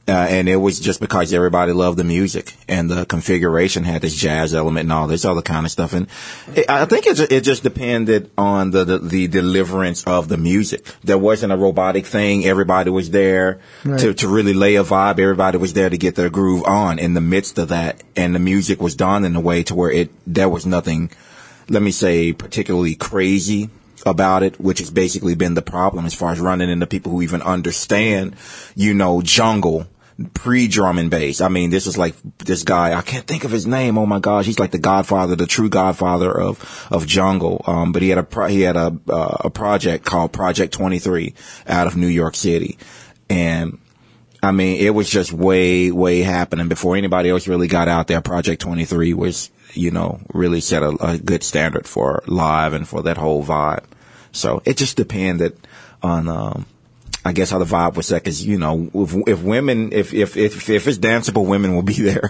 And it was just because everybody loved the music and the configuration had this jazz element and all this other kind of stuff. And I think it just depended on the deliverance of the music. There wasn't a robotic thing. Everybody was there to really lay a vibe. Everybody was there to get their groove on in the midst of that. And the music was done in a way to where there was nothing, let me say, particularly crazy about it, which has basically been the problem as far as running into people who even understand, jungle pre-drum and bass. I mean, this is like this guy, I can't think of his name. Oh my gosh, he's like the true godfather of jungle. But he had a project called Project 23 out of New York City. And I mean, it was just way happening before anybody else really got out there. Project 23 was, really set a good standard for live and for that whole vibe. So it just depended on, I guess how the vibe was set, because if women, if it's danceable, women will be there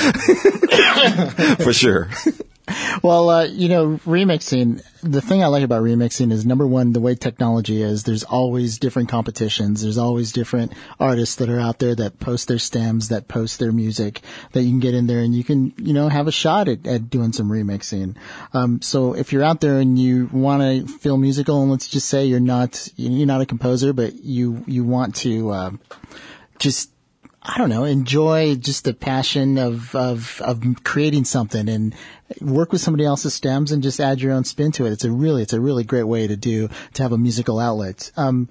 for sure. Well, remixing, the thing I like about remixing is, number one, the way technology is, there's always different competitions. There's always different artists that are out there that post their stems, that post their music, that you can get in there and you can, have a shot at doing some remixing. So if you're out there and you want to feel musical, and let's just say you're not a composer, but you want to, enjoy just the passion of creating something and work with somebody else's stems and just add your own spin to it. It's a really great way to have a musical outlet.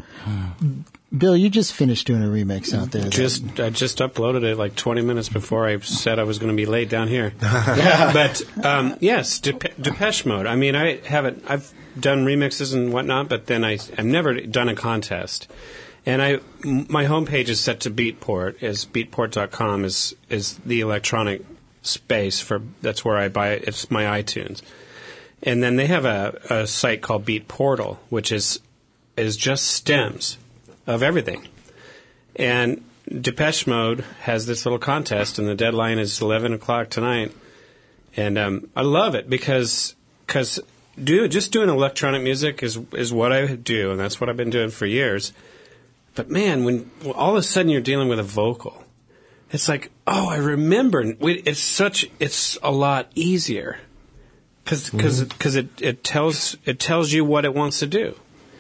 Bill, you just finished doing a remix out there. I just uploaded it like 20 minutes before I said I was going to be late down here. But yes, Depeche Mode. I mean, I've done remixes and whatnot, but then I've never done a contest. And my homepage is set to Beatport, as Beatport.com is the electronic space that's where I buy it. It's my iTunes. And then they have a site called Beat Portal, which is just stems of everything. And Depeche Mode has this little contest, and the deadline is 11 o'clock tonight. And I love it because just doing electronic music is what I do, and that's what I've been doing for years. But man, when all of a sudden you're dealing with a vocal, it's like, oh, I remember. It's a lot easier because it tells you what it wants to do,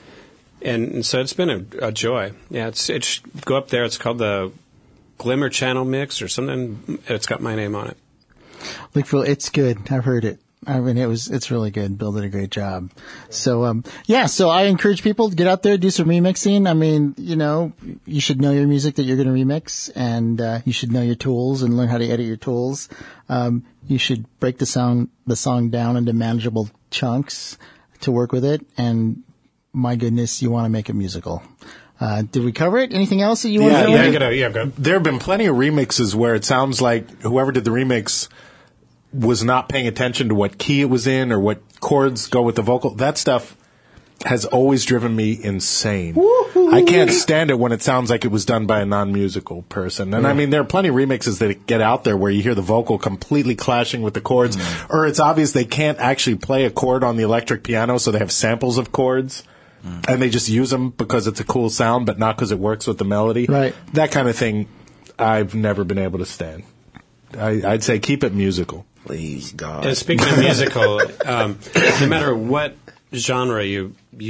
and so it's been a joy. Yeah, it's go up there. It's called the Glimmer Channel Mix or something. It's got my name on it. Lickville, it's good. I've heard it. I mean, it's really good. Bill did a great job. So, so I encourage people to get out there, do some remixing. I mean, you should know your music that you're going to remix, and, you should know your tools and learn how to edit your tools. You should break the song down into manageable chunks to work with it. And my goodness, you want to make it musical. Did we cover it? Anything else that you want to know? Yeah, go. There have been plenty of remixes where it sounds like whoever did the remix was not paying attention to what key it was in or what chords go with the vocal. That stuff has always driven me insane. Woo-hoo. I can't stand it when it sounds like it was done by a non-musical person. And I mean, there are plenty of remixes that get out there where you hear the vocal completely clashing with the chords, or it's obvious they can't actually play a chord on the electric piano, so they have samples of chords. And they just use them because it's a cool sound, but not because it works with the melody. Right. That kind of thing I've never been able to stand. I'd say keep it musical. Please, God. And speaking of musical, no matter what genre you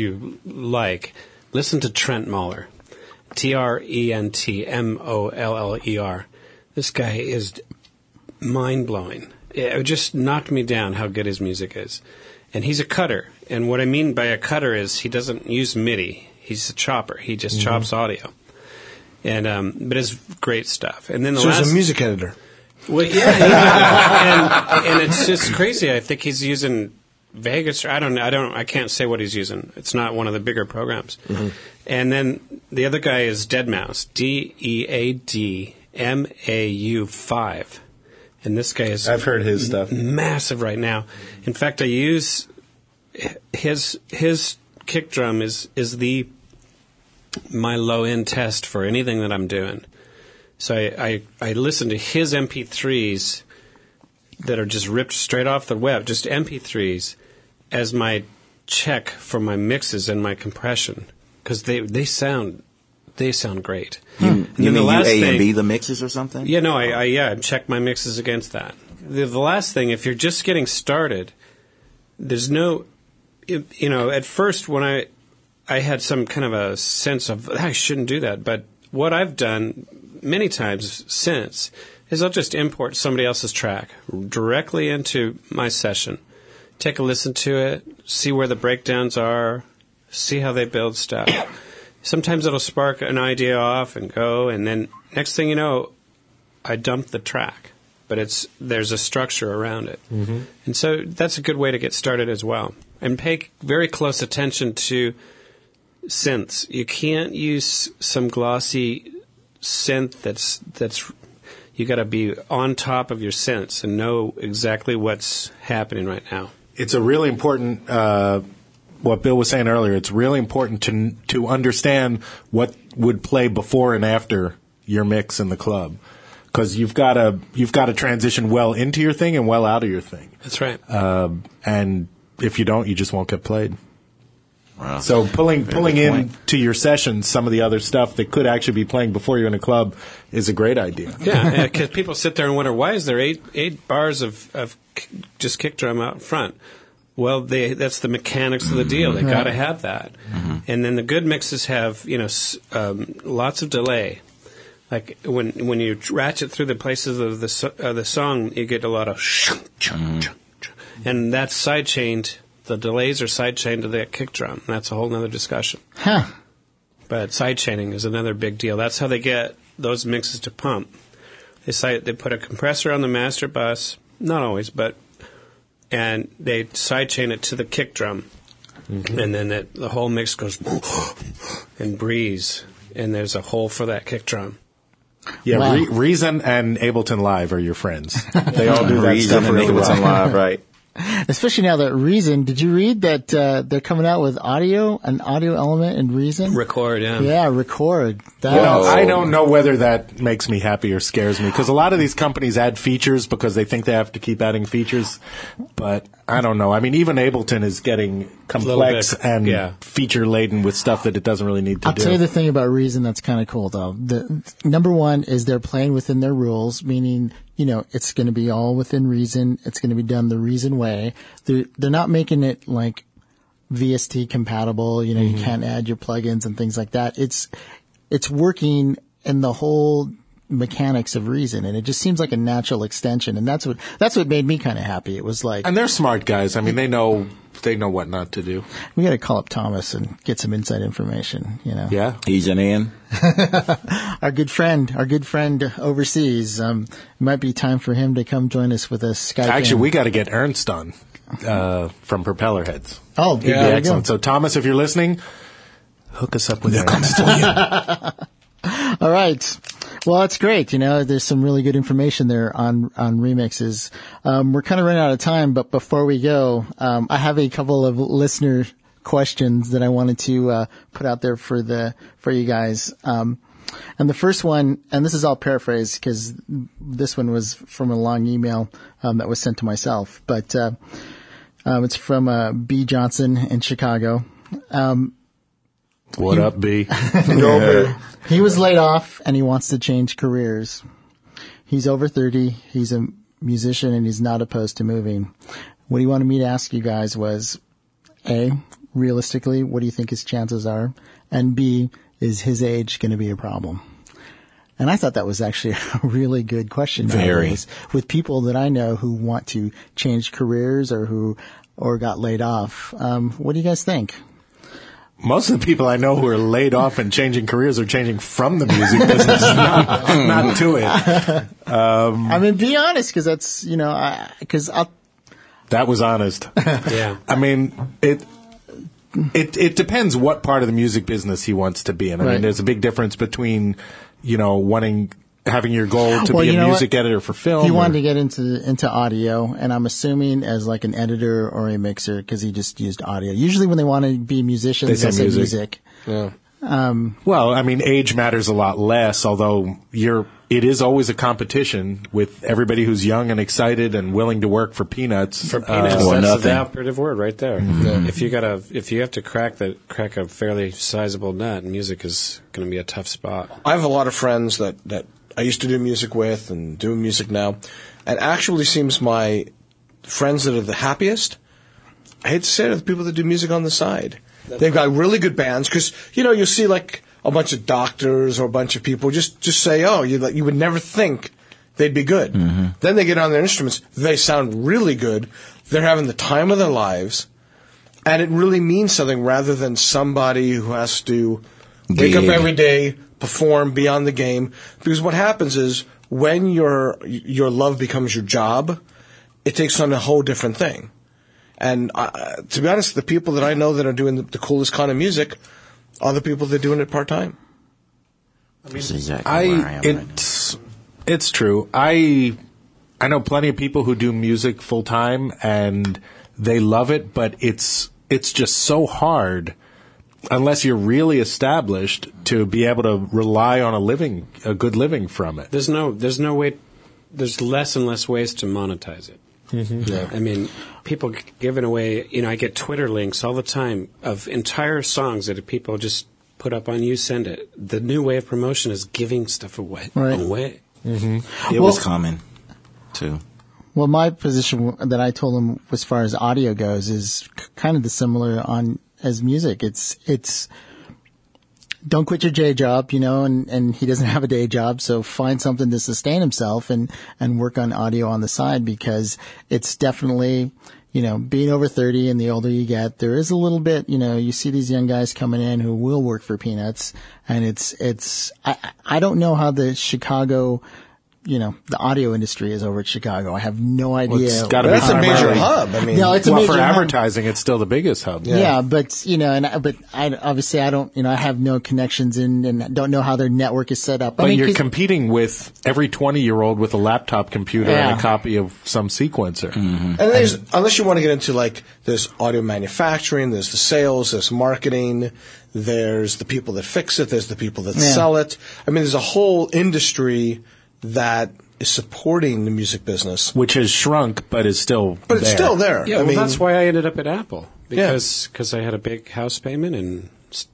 like, listen to Trent Moller. TRENTMOLLER. This guy is mind-blowing. It just knocked me down how good his music is. And he's a cutter. And what I mean by a cutter is he doesn't use MIDI. He's a chopper. He just chops audio. And but it's great stuff. And then he's a music editor. Well, yeah, and it's just crazy. I think he's using Vegas. I can't say what he's using. It's not one of the bigger programs. Mm-hmm. And then the other guy is Deadmau5, DEADMAU5. And this guy is I've heard his stuff. Massive right now. In fact, I use his kick drum is my low end test for anything that I'm doing. So I listen to his MP3s that are just ripped straight off the web, just MP3s, as my check for my mixes and my compression, because they sound they sound great. You mean you A and B the mixes or something? Yeah, no, I check my mixes against that. The last thing, if you're just getting started, there's no, at first when I had some kind of a sense of, I shouldn't do that, but what I've done many times since is I'll just import somebody else's track directly into my session, take a listen to it, see where the breakdowns are, see how they build stuff. Sometimes it'll spark an idea off and go, and then next thing you know, I dump the track. But there's a structure around it. Mm-hmm. And so that's a good way to get started as well. And pay very close attention to synths. You can't use some glossy synth that's you got to be on top of your synths and know exactly what's happening right now. It's a really important what Bill was saying earlier. It's really important to understand what would play before and after your mix in the club, because you've got to transition well into your thing and well out of your thing. That's right. And if you don't, you just won't get played. Wow. So pulling into your sessions some of the other stuff that could actually be playing before you're in a club is a great idea. Yeah, because people sit there and wonder, why is there eight bars of just kick drum out front? Well, that's the mechanics of the deal. They got to have that. Mm-hmm. And then the good mixes have lots of delay. Like when you ratchet through the places of the song, you get a lot of and that's sidechained. The delays are sidechained to that kick drum. That's a whole other discussion. Huh. But sidechaining is another big deal. That's how they get those mixes to pump. They put a compressor on the master bus, not always, and they sidechain it to the kick drum. Mm-hmm. And then the whole mix goes and breathes, and there's a hole for that kick drum. Yeah, wow. Reason and Ableton Live are your friends. They all do that Reason stuff and really Ableton Live, right. Especially now that Reason, did you read that they're coming out with an audio element in Reason? Record, yeah. Yeah, Record. I don't know whether that makes me happy or scares me, because a lot of these companies add features because they think they have to keep adding features. But I don't know. I mean, even Ableton is getting complex and feature-laden with stuff that it doesn't really need to do. I'll tell you the thing about Reason that's kind of cool, though. Number one is they're playing within their rules, meaning, it's going to be all within reason. It's going to be done the Reason way. They're not making it like VST compatible. You can't add your plugins and things like that. It's working in the whole mechanics of Reason, and it just seems like a natural extension. And that's what made me kind of happy. It was like, and they're smart guys. I mean, they know what not to do. We got to call up Thomas and get some inside information. Yeah, he's an in. Our good friend overseas. It might be time for him to come join us with a Skype. Actually, we got to get Ernst on from Propeller Heads. Oh, yeah, excellent. So, Thomas, if you're listening, hook us up with Ernst. All right. Well, that's great. There's some really good information there on remixes. We're kind of running out of time, but before we go, I have a couple of listener questions that I wanted to put out there for you guys. And the first one, and this is all paraphrased because this one was from a long email that was sent to myself, but it's from B. Johnson in Chicago. What up, B? He was laid off and he wants to change careers. He's over 30. He's a musician and he's not opposed to moving. What he wanted me to ask you guys was, A, realistically, what do you think his chances are? And B, is his age going to be a problem? And I thought that was actually a really good question. Nowadays, with people that I know who want to change careers or got laid off. What do you guys think? Most of the people I know who are laid off and changing careers are changing from the music business, not to it. I mean, be honest, because that's, that was honest. Yeah. I mean, it depends what part of the music business he wants to be in. I mean, there's a big difference between, having your goal to be a music editor for film. He wanted to get into audio, and I'm assuming as like an editor or a mixer because he just used audio. Usually when they want to be musicians, they say music. Yeah. Well, I mean, age matters a lot less, although you're it is always a competition with everybody who's young and excited and willing to work for peanuts. For peanuts, or that's nothing. the operative word right there. If you have to crack a fairly sizable nut, music is going to be a tough spot. I have a lot of friends that I used to do music with and do music now, and actually seems my friends that are the happiest, I hate to say it, are the people that do music on the side. They've got really good bands, because, you'll see like a bunch of doctors or a bunch of people just say, oh, you would never think they'd be good. Mm-hmm. Then they get on their instruments, they sound really good, they're having the time of their lives, and it really means something rather than somebody who has to wake up every day, perform, be on the game. Because what happens is when your love becomes your job, it takes on a whole different thing. And to be honest, the people that I know that are doing the coolest kind of music are the people that are doing it part-time. That's exactly where I am right now. It's true. I know plenty of people who do music full-time, and they love it, but it's just so hard unless you're really established to be able to rely on a good living from it. There's no way. There's less and less ways to monetize it. Mm-hmm. Yeah. I mean, people giving away. I get Twitter links all the time of entire songs that people just put up on You Send It. The new way of promotion is giving stuff away. Right. Mm-hmm. It was coming, too. Well, my position that I told him as far as audio goes is kind of the similar as music. It's don't quit your day job, and he doesn't have a day job, so find something to sustain himself and work on audio on the side, because it's definitely, being over 30 and the older you get, there is a little bit, you see these young guys coming in who will work for peanuts, and I don't know how the Chicago, the audio industry is over at Chicago. I have no idea. Well, it's gotta be That's a major hub. I mean, no, it's a major for hub. advertising, it's still the biggest hub. Yeah, but I obviously I don't, I have no connections in and don't know how their network is set up. But you're competing with every 20-year-old with a laptop computer and a copy of some sequencer. Mm-hmm. And unless you want to get into there's audio manufacturing, there's the sales, there's marketing, there's the people that fix it, there's the people that sell it. I mean, there's a whole industry that is supporting the music business, which has shrunk, but is still. But it's still there. Yeah, that's why I ended up at Apple, because I had a big house payment and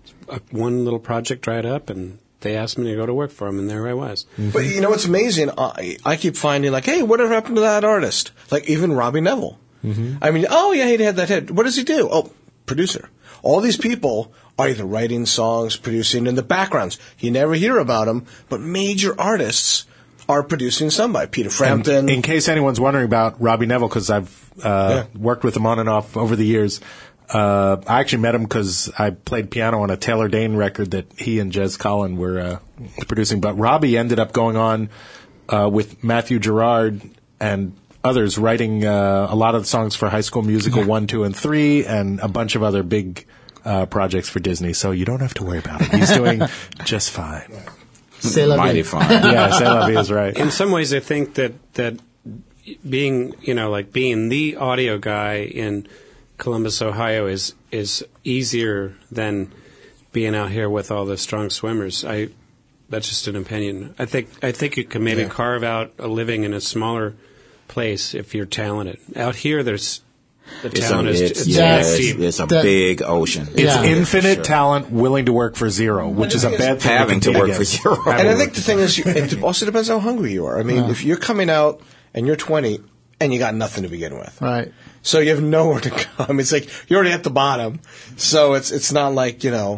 one little project dried up, and they asked me to go to work for them, and there I was. Mm-hmm. But what's amazing? I keep finding hey, whatever happened to that artist? Like even Robbie Neville. Mm-hmm. I mean, he had that hit. What does he do? Oh, producer. All these people are either writing songs, producing in the backgrounds. You never hear about them, but major artists are producing somebody. Peter Frampton. And in case anyone's wondering about Robbie Neville, because I've worked with him on and off over the years, I actually met him because I played piano on a Taylor Dane record that he and Jez Collin were producing. But Robbie ended up going on with Matthew Gerard and others, writing a lot of the songs for High School Musical 1, 2, and 3, and a bunch of other big projects for Disney. So you don't have to worry about it. He's doing just fine. Mighty fine. Yeah, C'est la vie is right. In some ways, I think that being, being the audio guy in Columbus, Ohio is easier than being out here with all the strong swimmers. That's just an opinion. I think you can maybe carve out a living in a smaller place if you're talented. Out here, there's the talent it's a big ocean. It's infinite talent willing to work for zero, which is a bad thing. Having to work for zero. And I think the thing is, it also depends how hungry you are. I mean, if you're coming out and you're 20 and you got nothing to begin with. Right. So you have nowhere to come. It's like you're already at the bottom. So it's not like, at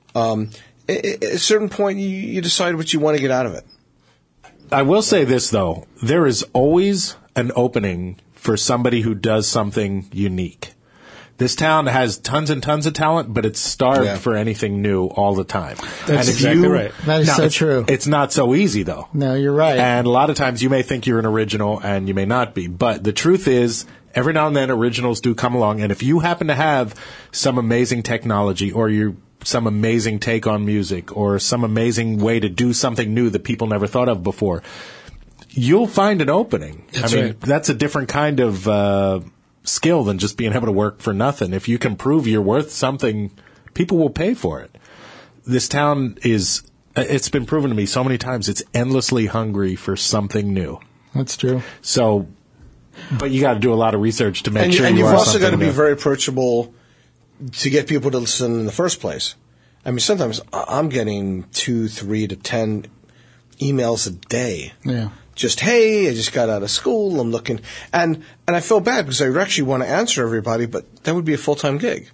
a certain point you decide what you want to get out of it. I will say this, though. There is always an opening for somebody who does something unique. This town has tons and tons of talent, but it's starved for anything new all the time. That's exactly right. That is so true. It's not so easy, though. No, you're right. And a lot of times you may think you're an original, and you may not be. But the truth is, every now and then originals do come along, and if you happen to have some amazing technology or some amazing take on music or some amazing way to do something new that people never thought of before, you'll find an opening. That's a different kind of skill than just being able to work for nothing. If you can prove you're worth something, people will pay for it. This town is it's been proven to me so many times, it's endlessly hungry for something new. That's true. So, but you got to do a lot of research to make sure. And you've also got to be new. very approachable to get people to listen in the first place. I mean, sometimes I'm getting 2, 3 to 10 emails a day. Yeah. Just, hey, I just got out of school, I'm looking. And I feel bad because I actually want to answer everybody, but that would be a full-time gig.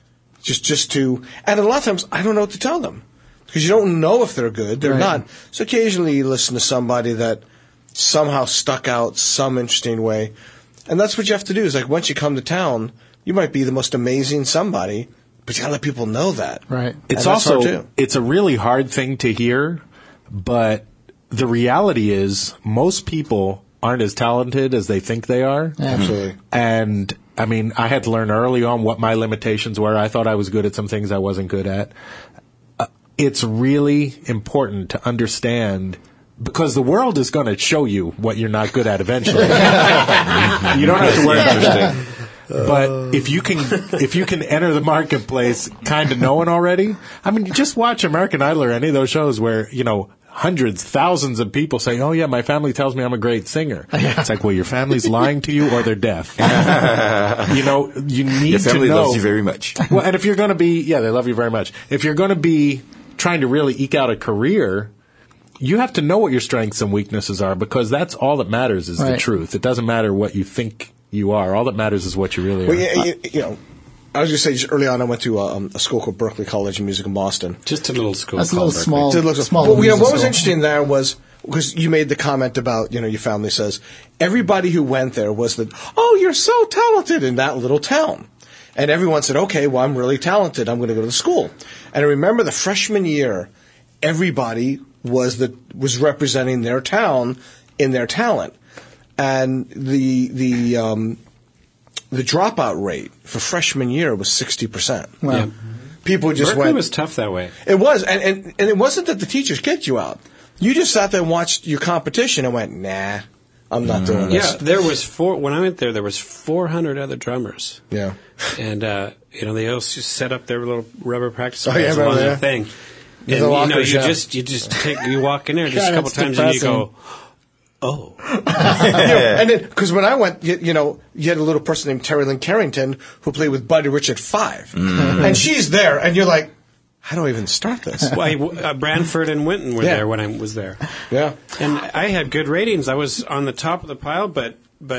Just to, and a lot of times I don't know what to tell them because you don't know if they're good, they're not. So occasionally you listen to somebody that somehow stuck out some interesting way. And that's what you have to do is like once you come to town, you might be the most amazing somebody, but you got to let people know that. Right. It's also, it's a really hard thing to hear, but the reality is most people aren't as talented as they think they are. Absolutely. And I mean, I had to learn early on what my limitations were. I thought I was good at some things I wasn't good at. It's really important to understand because the world is going to show you what you're not good at eventually. You don't have to worry about that. But if you can enter the marketplace kind of knowing already, I mean, just watch American Idol or any of those shows where, hundreds, thousands of people say, oh, yeah, my family tells me I'm a great singer. It's like, well, your family's lying to you or they're deaf. You need to know. Your family loves you very much. Well, and if you're going to be, they love you very much. If you're going to be trying to really eke out a career, you have to know what your strengths and weaknesses are because that's all that matters is the truth. It doesn't matter what you think you are. All that matters is what you really are. I was going to say, just early on, I went to a school called Berklee College of Music in Boston. Just a little school. That's a little small. But what was interesting there was, because you made the comment about, your family says, everybody who went there was oh, you're so talented in that little town. And everyone said, okay, well, I'm really talented. I'm going to go to the school. And I remember the freshman year, everybody was representing their town in their talent. And the dropout rate for freshman year was 60%. Wow. Yeah. People just Berkeley was tough that way. It was, and it wasn't that the teachers kicked you out. You just sat there and watched your competition and went, nah, I'm not doing this. Yeah, there was when I went there was 400 other drummers. Yeah. And, they also set up their little rubber practice yeah, pads along the thing. And, lockers, you walk in there just a couple times and you go, oh. And then, because when I went, you had a little person named Terry Lynn Carrington who played with Buddy Rich at 5. Mm-hmm. And she's there, and you're like, how do I even start this? Well, Branford and Winton were there when I was there. Yeah. And I had good ratings. I was on the top of the pile, but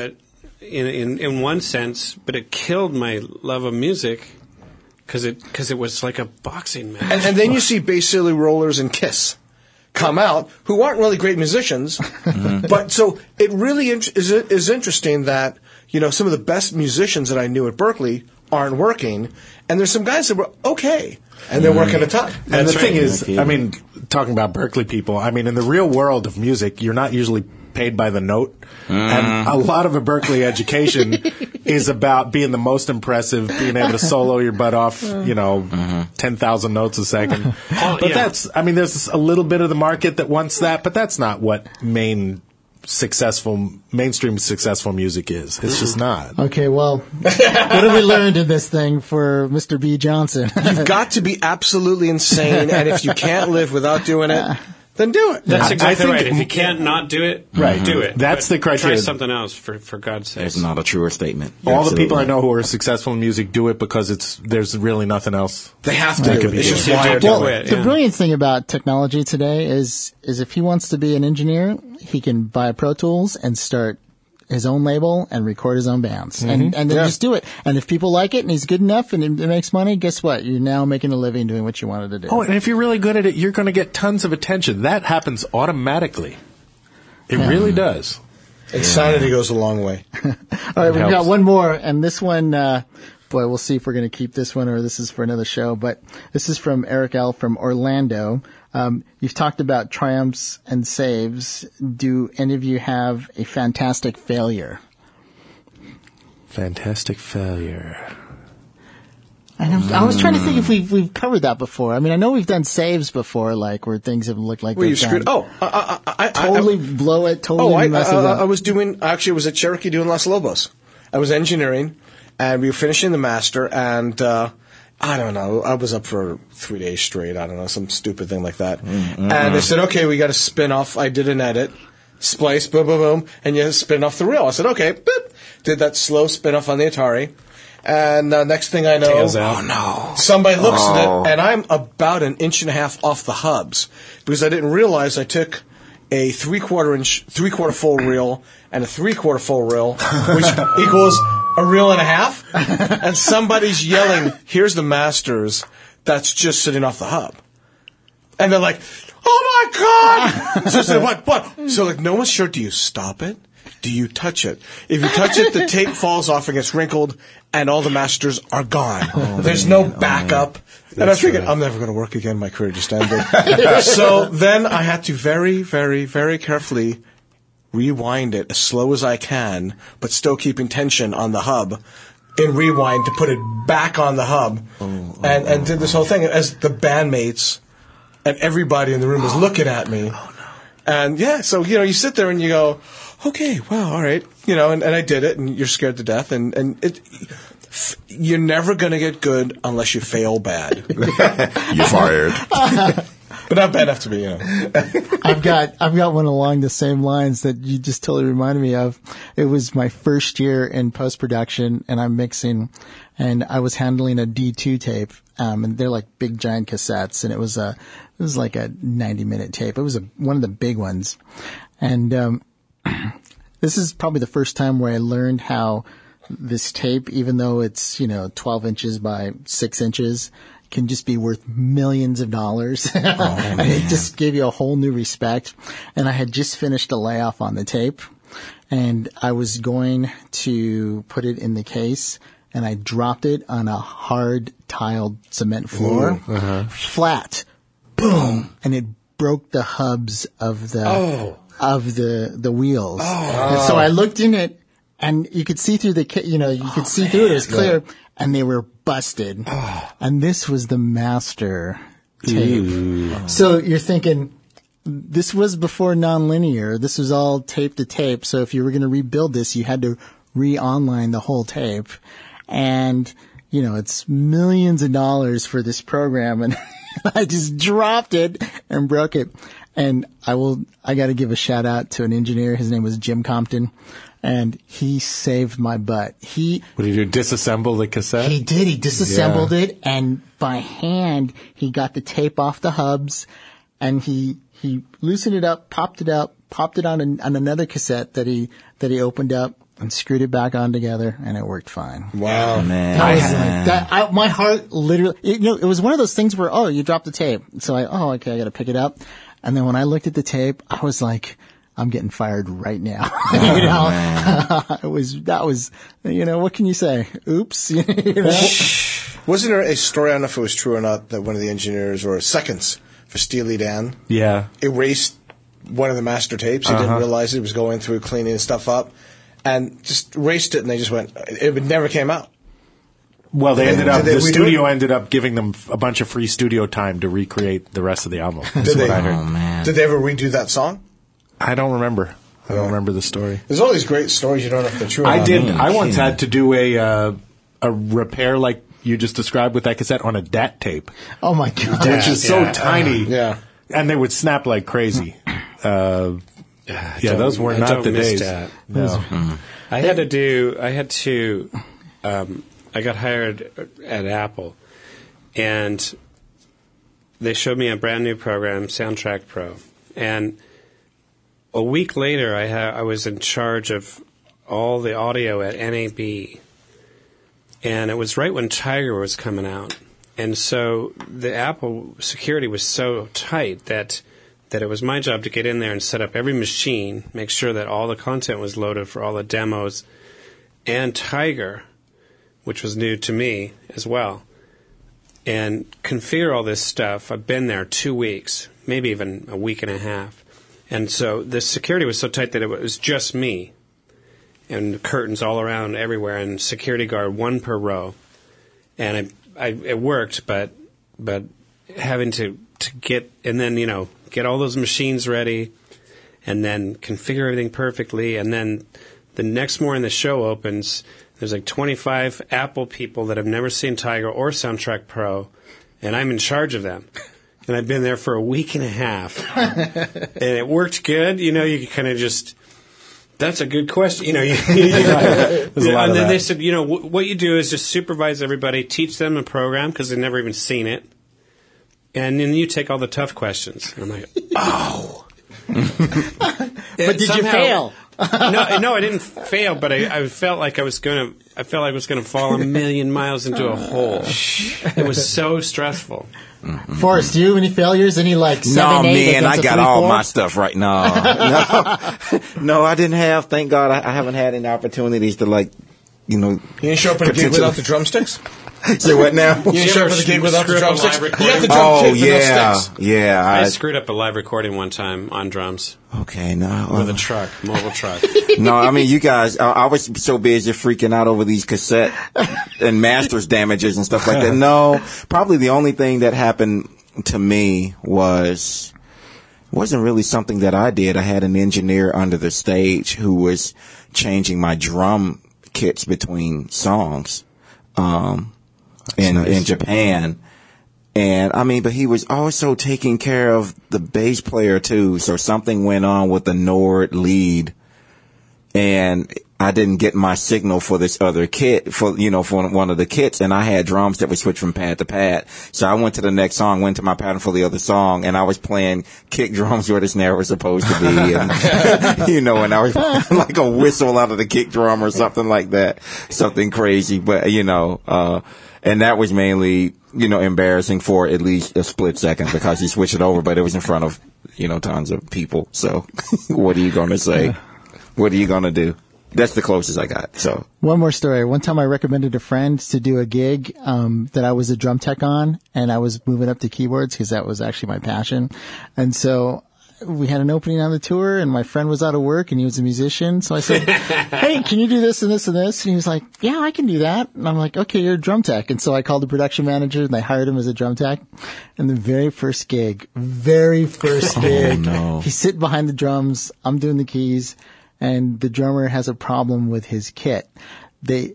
in one sense, but it killed my love of music because it was like a boxing match. And then you see Bay City Rollers and Kiss come out, who aren't really great musicians, but so it really is interesting that some of the best musicians that I knew at Berklee aren't working, and there's some guys that were okay, and they're working a ton. And the thing is, I mean, talking about Berklee people, I mean, in the real world of music, you're not usually paid by the note, and a lot of a Berklee education is about being the most impressive, being able to solo your butt off, 10,000 notes a second. But there's a little bit of the market that wants that, but that's not what mainstream successful music is. It's just not. Okay, well, what have we learned in this thing for Mr. B. Johnson? You've got to be absolutely insane, and if you can't live without doing it, then do it. That's exactly right. If you can't not do it, do it. That's the criteria. Try something else, for God's sake. It's not a truer statement. All the people I know who are successful in music do it because there's really nothing else. They have to do it. It's just wired to it. The brilliant thing about technology today is if he wants to be an engineer, he can buy Pro Tools and start his own label and record his own bands. And then just do it. And if people like it and he's good enough and it makes money, guess what? You're now making a living doing what you wanted to do. Oh, and if you're really good at it, you're going to get tons of attention. That happens automatically. It really does. Insanity goes a long way. All right, we've got one more, and this one, boy, we'll see if we're going to keep this one or this is for another show. But this is from Eric L. from Orlando. You've talked about triumphs and saves. Do any of you have a fantastic failure? Fantastic failure. I was trying to think if we've covered that before. I mean, I know we've done saves before, like where things have looked like you screwed. I totally blow it. Totally mess it up. I was at Cherokee doing Los Lobos. I was engineering, and we were finishing the master, and I don't know. I was up for 3 days straight. I don't know, some stupid thing like that. And they said, okay, we got to spin off. I did an edit, splice, boom, boom, boom, and you spin off the reel. I said, okay, boop. Did that slow spin off on the Atari. And next thing I know, somebody looks at it, and I'm about an inch and a half off the hubs because I didn't realize I took a 3/4 full reel and a 3/4 full reel, which equals a reel and a half. And somebody's yelling, "Here's the masters!" That's just sitting off the hub, and they're like, "Oh my god!" So I said, "What?" So like, no one's sure. Do you stop it? Do you touch it? If you touch it, the tape falls off and gets wrinkled, and all the masters are gone. There's no backup. And I was thinking, I'm never going to work again. My career just ended. So then I had to very, very, very carefully rewind it as slow as I can, but still keeping tension on the hub, in rewind to put it back on the hub, and did this whole thing as the bandmates and everybody in the room was looking at me. And so, you sit there and you go, okay, wow, all right. And I did it, and you're scared to death, and you're never going to get good unless you fail bad. You're fired. But not bad enough to be, I've got one along the same lines that you just totally reminded me of. It was my first year in post-production, and I'm mixing, and I was handling a D2 tape, and they're like big giant cassettes, and it was like a 90-minute tape. It was one of the big ones. And this is probably the first time where I learned how this tape, even though it's 12 inches by 6 inches, can just be worth millions of dollars. And it just gave you a whole new respect. And I had just finished a layoff on the tape, and I was going to put it in the case, and I dropped it on a hard tiled cement floor, flat, boom, and it broke the hubs of the wheels. And so I looked in it, and you could see through see through it. It was clear, and they were busted. And this was the master tape. Ooh. So you're thinking, this was before nonlinear. This was all tape to tape. So if you were going to rebuild this, you had to re-online the whole tape. And, it's millions of dollars for this program. And I just dropped it and broke it. And I got to give a shout out to an engineer. His name was Jim Compton, and he saved my butt. What did you do? Disassemble the cassette? He did. He disassembled it, and by hand, he got the tape off the hubs, and he loosened it up, popped it on another cassette that he opened up, and screwed it back on together, and it worked fine. Wow, man! I was like that. My heart literally. It was one of those things where you dropped the tape, so okay, I got to pick it up. And then when I looked at the tape, I was like, I'm getting fired right now. That was, what can you say? Oops. Wasn't there a story, I don't know if it was true or not, that one of the engineers, or Seconds for Steely Dan, erased one of the master tapes. He didn't realize it was going through cleaning stuff up, and just erased it, and they just went, it never came out. Well, the studio ended up giving them a bunch of free studio time to recreate the rest of the album. That's what I heard. Oh, man. Did they ever redo that song? I don't remember. I don't remember the story. There's all these great stories, you don't know if they're true or not. I did. I once had to do a repair like you just described with that cassette on a DAT tape. Oh, my God. Which is so tiny. Yeah. And they would snap like crazy. Those were not the days. No. I got hired at Apple, and they showed me a brand new program, Soundtrack Pro. And a week later, I was in charge of all the audio at NAB. And it was right when Tiger was coming out. And so the Apple security was so tight that it was my job to get in there and set up every machine, make sure that all the content was loaded for all the demos, and Tiger, which was new to me as well, and configure all this stuff. I've been there 2 weeks, maybe even a week and a half. And so the security was so tight that it was just me, and curtains all around everywhere, and security guard, one per row. And it worked, but having to get, and then, get all those machines ready, and then configure everything perfectly, and then the next morning the show opens, There's like 25 Apple people that have never seen Tiger or Soundtrack Pro, and I'm in charge of them. And I've been there for a week and a half. And it worked good. You know, you kind of just, that's a good question. You know, and then they said, you know, what you do is just supervise everybody, teach them the program because they've never even seen it. And then you take all the tough questions. And I'm like, oh. But did you fail? No, I didn't fail, but I felt like I was going to fall a million miles into a hole. It was so stressful. Mm-hmm. Forrest, do you have any failures? Any like 7, no, 8 man, I got 3, all 4? my stuff right now. No, I didn't have. Thank God, I haven't had any opportunities to like, you know. You didn't show up at a gig without the drumsticks? Say what now? You didn't show up at the gig without the drumsticks? You got the Oh drum kit with yeah, no sticks. yeah. I screwed up a live recording one time on drums Okay, no. with a truck, mobile truck. No, I mean, you guys, I was so busy freaking out over these cassette and masters damages and stuff like that. No, probably the only thing that happened to me wasn't really something that I did. I had an engineer under the stage who was changing my drum kits between songs, in Japan. And I mean, but he was also taking care of the bass player too. So something went on with the Nord lead, and I didn't get my signal for this other kit for one of the kits. And I had drums that would switch from pad to pad. So I went to the next song, went to my pattern for the other song, and I was playing kick drums where the snare was supposed to be. And, you know, and I was like a whistle out of the kick drum or something like that. Something crazy. But, you know, and that was mainly, you know, embarrassing for at least a split second because he switched it over, but it was in front of, you know, tons of people. So what are you going to say? What are you going to do? That's the closest I got. So one more story. One time I recommended a friend to do a gig, that I was a drum tech on, and I was moving up to keyboards because that was actually my passion. And so we had an opening on the tour, and my friend was out of work and he was a musician. So I said, hey, can you do this and this and this? And he was like, yeah, I can do that. And I'm like, okay, you're a drum tech. And so I called the production manager and they hired him as a drum tech. And the very first gig, no. he's sitting behind the drums. I'm doing the keys, and the drummer has a problem with his kit. He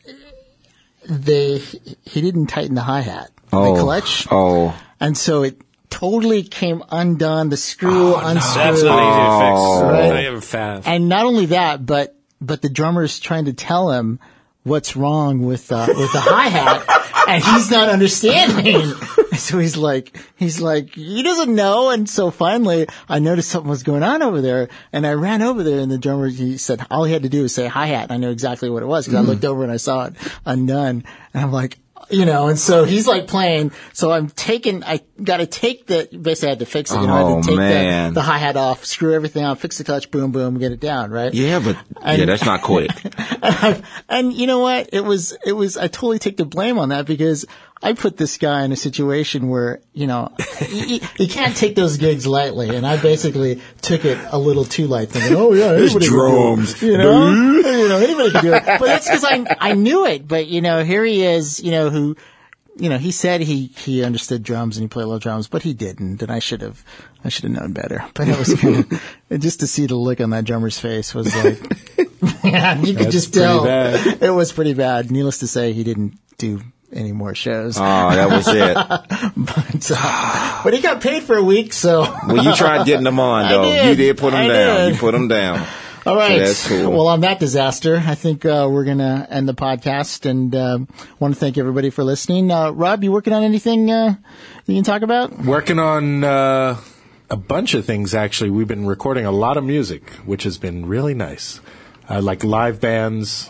didn't tighten the hi-hat, the clutch. Oh. And so it totally came undone. The screw unscrewed. That's not easy to fix. Right? Not even fast. And not only that, but the drummer's trying to tell him what's wrong with the hi-hat, and he's not understanding. So he's like, he doesn't know. And so finally I noticed something was going on over there, and I ran over there, and the drummer, he said all he had to do was say hi-hat, and I knew exactly what it was because I looked over and I saw it undone. And I'm like, you know, and so he's like playing. So I got to take basically I had to fix it. You know, I had to take the hi-hat off, screw everything out, fix the clutch, boom, boom, get it down, right? Yeah, but that's not quick. And you know what? It was, I totally take the blame on that because I put this guy in a situation where, you know, he can't take those gigs lightly. And I basically took it a little too light, thinking, oh yeah, anybody drums, can do it. You know, anybody can do it. But that's because I knew it. But, you know, here he is, you know, who, you know, he said he understood drums and he played a little drums, but he didn't. And I should have known better. But it was kind of, just to see the look on that drummer's face was like, yeah, you could just tell it was pretty bad. Needless to say, he didn't do any more shows. Oh, that was it. But he got paid for a week, so. Well, you tried getting them on, though. You did put them down. You put them down. All right. So that's cool. Well, on that disaster, I think we're going to end the podcast, and want to thank everybody for listening. Rob, you working on anything you can talk about? Working on a bunch of things, actually. We've been recording a lot of music, which has been really nice. Like live bands.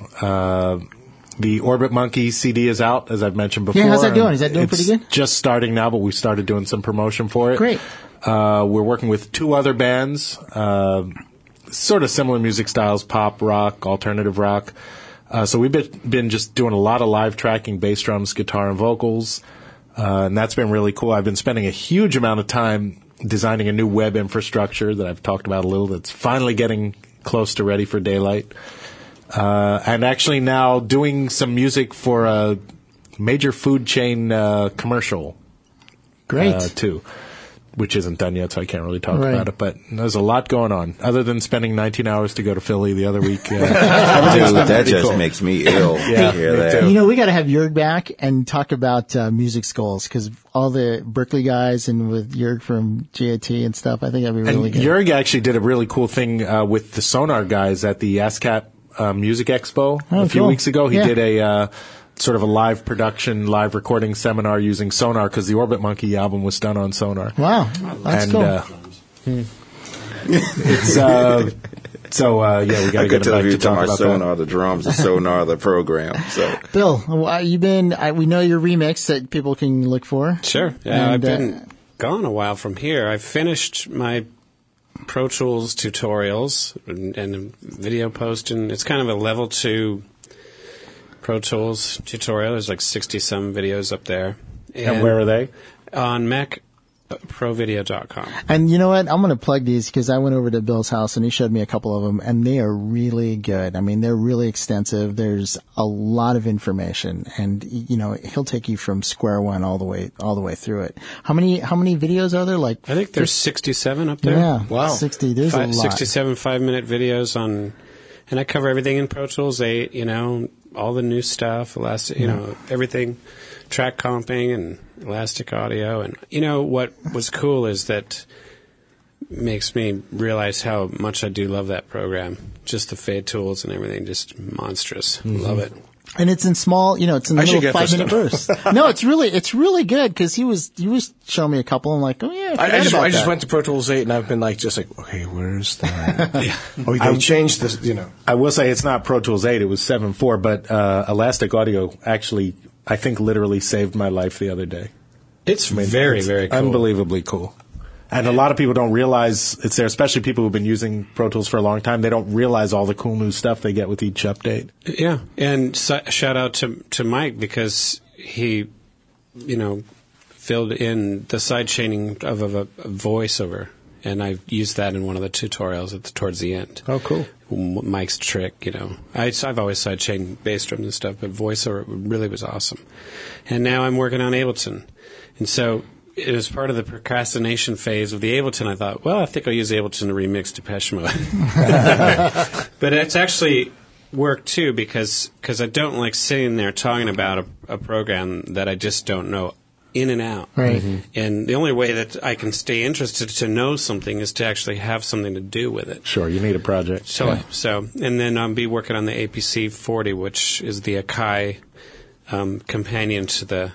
The Orbit Monkey CD is out, as I've mentioned before. Yeah, how's that doing? Is that doing pretty good? Just starting now, but we started doing some promotion for it. Great. We're working with 2 other bands, sort of similar music styles, pop, rock, alternative rock. So we've been just doing a lot of live tracking, bass drums, guitar, and vocals. And that's been really cool. I've been spending a huge amount of time designing a new web infrastructure that I've talked about a little that's finally getting close to ready for daylight. And actually now doing some music for a major food chain commercial. Great. Too. which isn't done yet, so I can't really talk about it. But there's a lot going on. Other than spending 19 hours to go to Philly the other week. Dude, that just makes me ill to hear that. You know, we got to have Jörg back and talk about Music Skulls, because all the Berkeley guys and with Jörg from GAT and stuff, I think that'd be really good. Jörg actually did a really cool thing with the Sonar guys at the ASCAP Music Expo a few weeks ago. He did a sort of a live production, live recording seminar using Sonar, because the Orbit Monkey album was done on Sonar. Wow, that's cool. It's we got to get him back to talk about Sonar, the drums, the Sonar, the program. So, Bill, you've been. We know your remix that people can look for. Sure. Yeah, I've been gone a while from here. I finished my Pro Tools tutorials and video posting. It's kind of a level 2 Pro Tools tutorial. There's like 60-some videos up there. And where are they? On MacProVideo.com. And you know what? I'm going to plug these because I went over to Bill's house and he showed me a couple of them, and they are really good. I mean, they're really extensive. There's a lot of information, and you know, he'll take you from square one all the way through it. How many videos are there? Like, I think there's 67 up there. Yeah, wow, 60. There's a lot. 67 5-minute videos on, and I cover everything in Pro Tools 8. You know, all the new stuff, everything, track comping and Elastic Audio. And you know what was cool is that makes me realize how much I do love that program. Just the fade tools and everything, just monstrous. Mm-hmm. Love it. And it's in small, you know, it's in little 5-minute bursts. No, it's really good, because he was showing me a couple. I'm like, oh yeah, I just went to Pro Tools 8 and I've been okay, where's that? They changed this, you know. I will say it's not Pro Tools 8, it was 7.4, but Elastic Audio actually, I think, literally saved my life the other day. It's very, very cool. Unbelievably cool. And a lot of people don't realize it's there, especially people who've been using Pro Tools for a long time. They don't realize all the cool new stuff they get with each update. Yeah, and shout out to Mike, because he, you know, filled in the side chaining of a voiceover, and I used that in one of the tutorials towards the end. Oh, cool. Mike's trick, you know. I've always side chained bass drums and stuff, but voiceover really was awesome. And now I'm working on Ableton, and so it was part of the procrastination phase of the Ableton. I thought, well, I think I'll use Ableton to remix Depeche Mode. But it's actually worked, too, because I don't like sitting there talking about a program that I just don't know in and out. Right. Mm-hmm. And the only way that I can stay interested to know something is to actually have something to do with it. Sure, you need a project. So, and then I'll be working on the APC 40, which is the Akai companion to the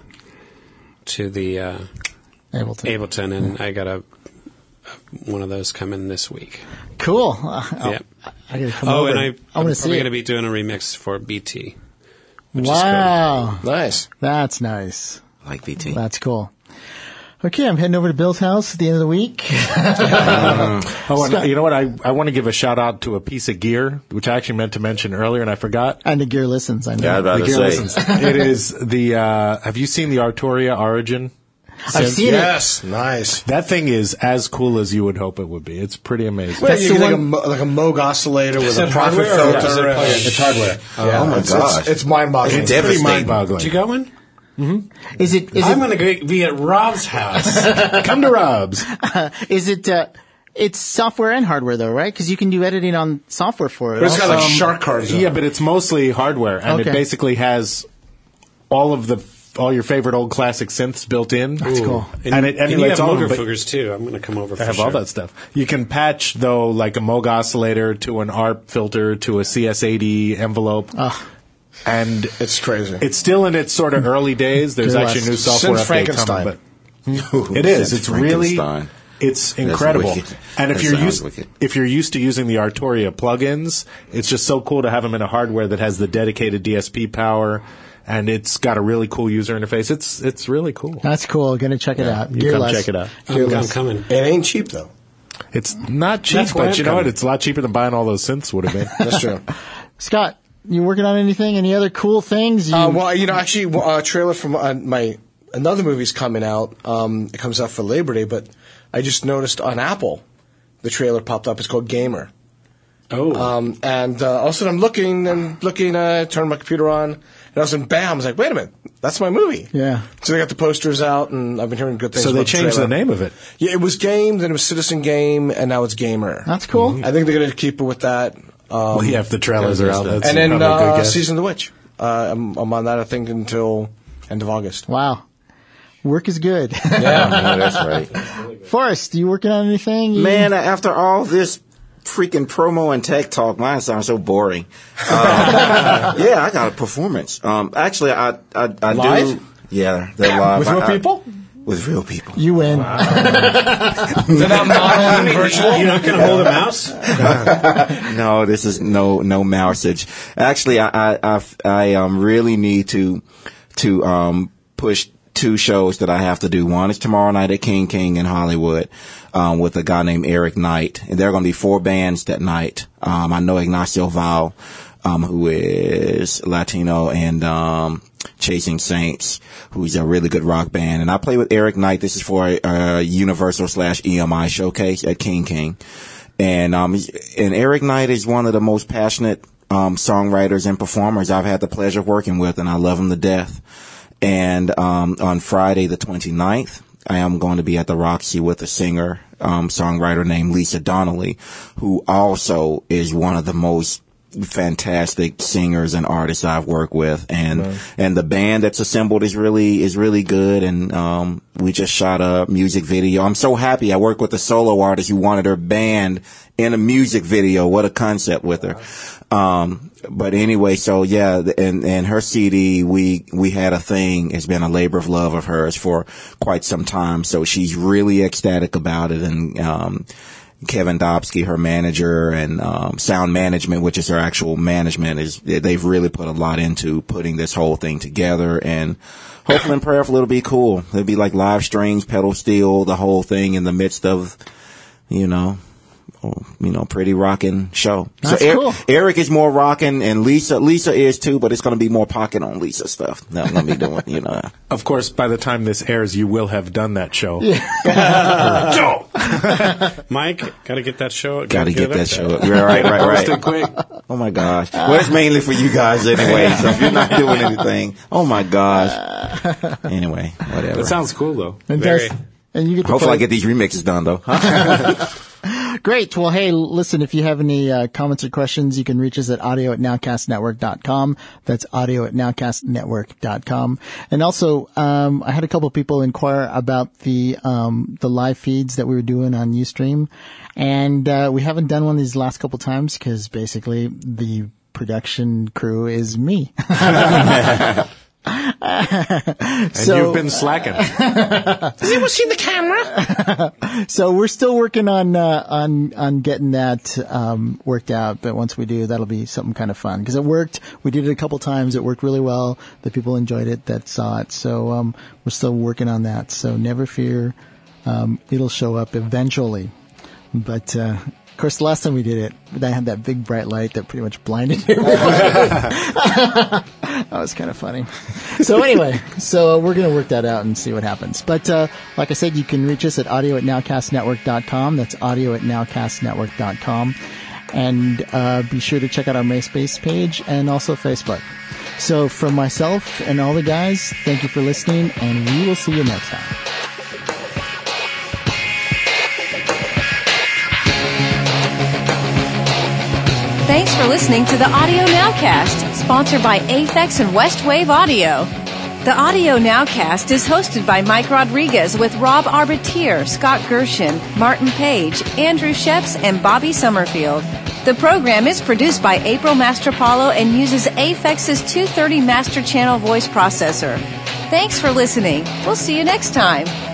Ableton, and I got one of those coming this week. Cool. Yeah. I gotta come over. And I'm probably going to be doing a remix for BT. Which is cool. Nice. That's nice. I like BT. That's cool. Okay, I'm heading over to Bill's house at the end of the week. And you know what? I want to give a shout out to a piece of gear, which I actually meant to mention earlier and I forgot. And the gear listens, I know. Yeah, the gear listens. It is the, have you seen the Arturia Origin? I've seen it. Yes, nice. That thing is as cool as you would hope it would be. It's pretty amazing. Well, you get like a Moog oscillator with a profit filter. It's hardware. Oh my gosh. It's mind-boggling. It's pretty mind-boggling. Did you got one? Mm-hmm. Is it? I'm going to be at Rob's house. Come to Rob's. Is it? It's software and hardware, though, right? Because you can do editing on software for it. But it's got like shark cards. Yeah, but it's mostly hardware, and it basically has all your favorite old classic synths built in. That's cool. And it emulates all of them. Moogers too. I'm going to come over for I have all that stuff. You can patch, though, like a Moog oscillator to an ARP filter to a CS80 envelope. And it's crazy. It's still in its sort of early days. There's actually new software update coming. But it is. It's really... It's incredible. And if you're used to using the Arturia plugins, it's just so cool to have them in a hardware that has the dedicated DSP power. And it's got a really cool user interface. It's really cool. That's cool. Gonna check it out. You come check it out. I'm coming. It ain't cheap though. It's not cheap, but you know what? It's a lot cheaper than buying all those synths would have been. That's true. Scott, you working on anything? Any other cool things? Well, actually, a trailer from another movie's coming out. It comes out for Labor Day, but I just noticed on Apple, the trailer popped up. It's called Gamer. Oh. And all of a sudden I'm looking, turned my computer on, and all of a sudden, bam, I was like, wait a minute. that's my movie. Yeah. So they got the posters out, and I've been hearing good things. So about they changed the name of it. Yeah, it was Game, then it was Citizen Game, and now it's Gamer. That's cool. I think they're going to keep it with that. Well, yeah, if the trailers are out. That's and then probably a good guess. Season of the Witch. I'm on that, I think, until end of August. Wow. Work is good. Yeah, that's right. Forrest, you working on anything? Man, after all this freaking promo and tech talk, mine sounds so boring. Yeah, I got a performance. Actually, I Live? do. Yeah, they're live. With real people? With real people. You win. They're not modeling virtual? You're not going to hold a mouse? No, this is no mousage. Actually, I really need to push 2 shows that I have to do. One is tomorrow night at King in Hollywood, with a guy named Eric Knight. And there are going to be 4 bands that night. I know Ignacio Val, who is Latino, and, Chasing Saints, who's a really good rock band. And I play with Eric Knight. This is for a Universal/EMI showcase at King. And Eric Knight is one of the most passionate, songwriters and performers I've had the pleasure of working with, and I love him to death. And on Friday the 29th, I am going to be at the Roxy with a singer, songwriter named Lisa Donnelly, who also is one of the most fantastic singers and artists I've worked with. And the band that's assembled is really good. And we just shot a music video. I'm so happy I worked with a solo artist who wanted her band in a music video. What a concept with her. But anyway, so yeah, and her CD, we had a thing. It's been a labor of love of hers for quite some time. So she's really ecstatic about it. And, Kevin Dobsky, her manager, and, Sound Management, which is her actual management, they've really put a lot into putting this whole thing together. And hopefully and prayerfully it'll be cool. It'll be like live strings, pedal steel, the whole thing in the midst of, pretty rockin' show. That's so cool. Eric is more rockin', and Lisa is too, but it's going to be more pocket on Lisa stuff. That I'm going to be doing, Of course, by the time this airs, you will have done that show. Joe! Mike, got to get that show. Got to get that show. Right. Post it quick. Oh my gosh. Well, it's mainly for you guys anyway, so if you're not doing anything, oh my gosh. Anyway, whatever. That sounds cool, though. And Very. and you get to Hopefully play. I get these remixes done, though. Great. Well, hey, listen, if you have any comments or questions, you can reach us at audio@nowcastnetwork.com. That's audio@nowcastnetwork.com. And also, I had a couple people inquire about the live feeds that we were doing on Ustream. And we haven't done one these last couple times because basically the production crew is me. And you've been slacking. Has anyone seen the camera? So we're still working on getting that worked out. But once we do, that'll be something kind of fun because it worked. We did it a couple times. It worked really well. The people enjoyed it that saw it. So we're still working on that. So never fear, it'll show up eventually. But of course, the last time we did it, I had that big bright light that pretty much blinded me. That was kind of funny. So anyway, we're going to work that out and see what happens. But like I said, you can reach us at audio@nowcastnetwork.com. That's audio@nowcastnetwork.com. And be sure to check out our MySpace page and also Facebook. So from myself and all the guys, thank you for listening, and we will see you next time. Thanks for listening to the Audio Nowcast, sponsored by Aphex and Westwave Audio. The Audio Nowcast is hosted by Mike Rodriguez with Rob Arbitier, Scott Gershon, Martin Page, Andrew Sheps, and Bobby Summerfield. The program is produced by April Mastropalo and uses Aphex's 230 Master Channel voice processor. Thanks for listening. We'll see you next time.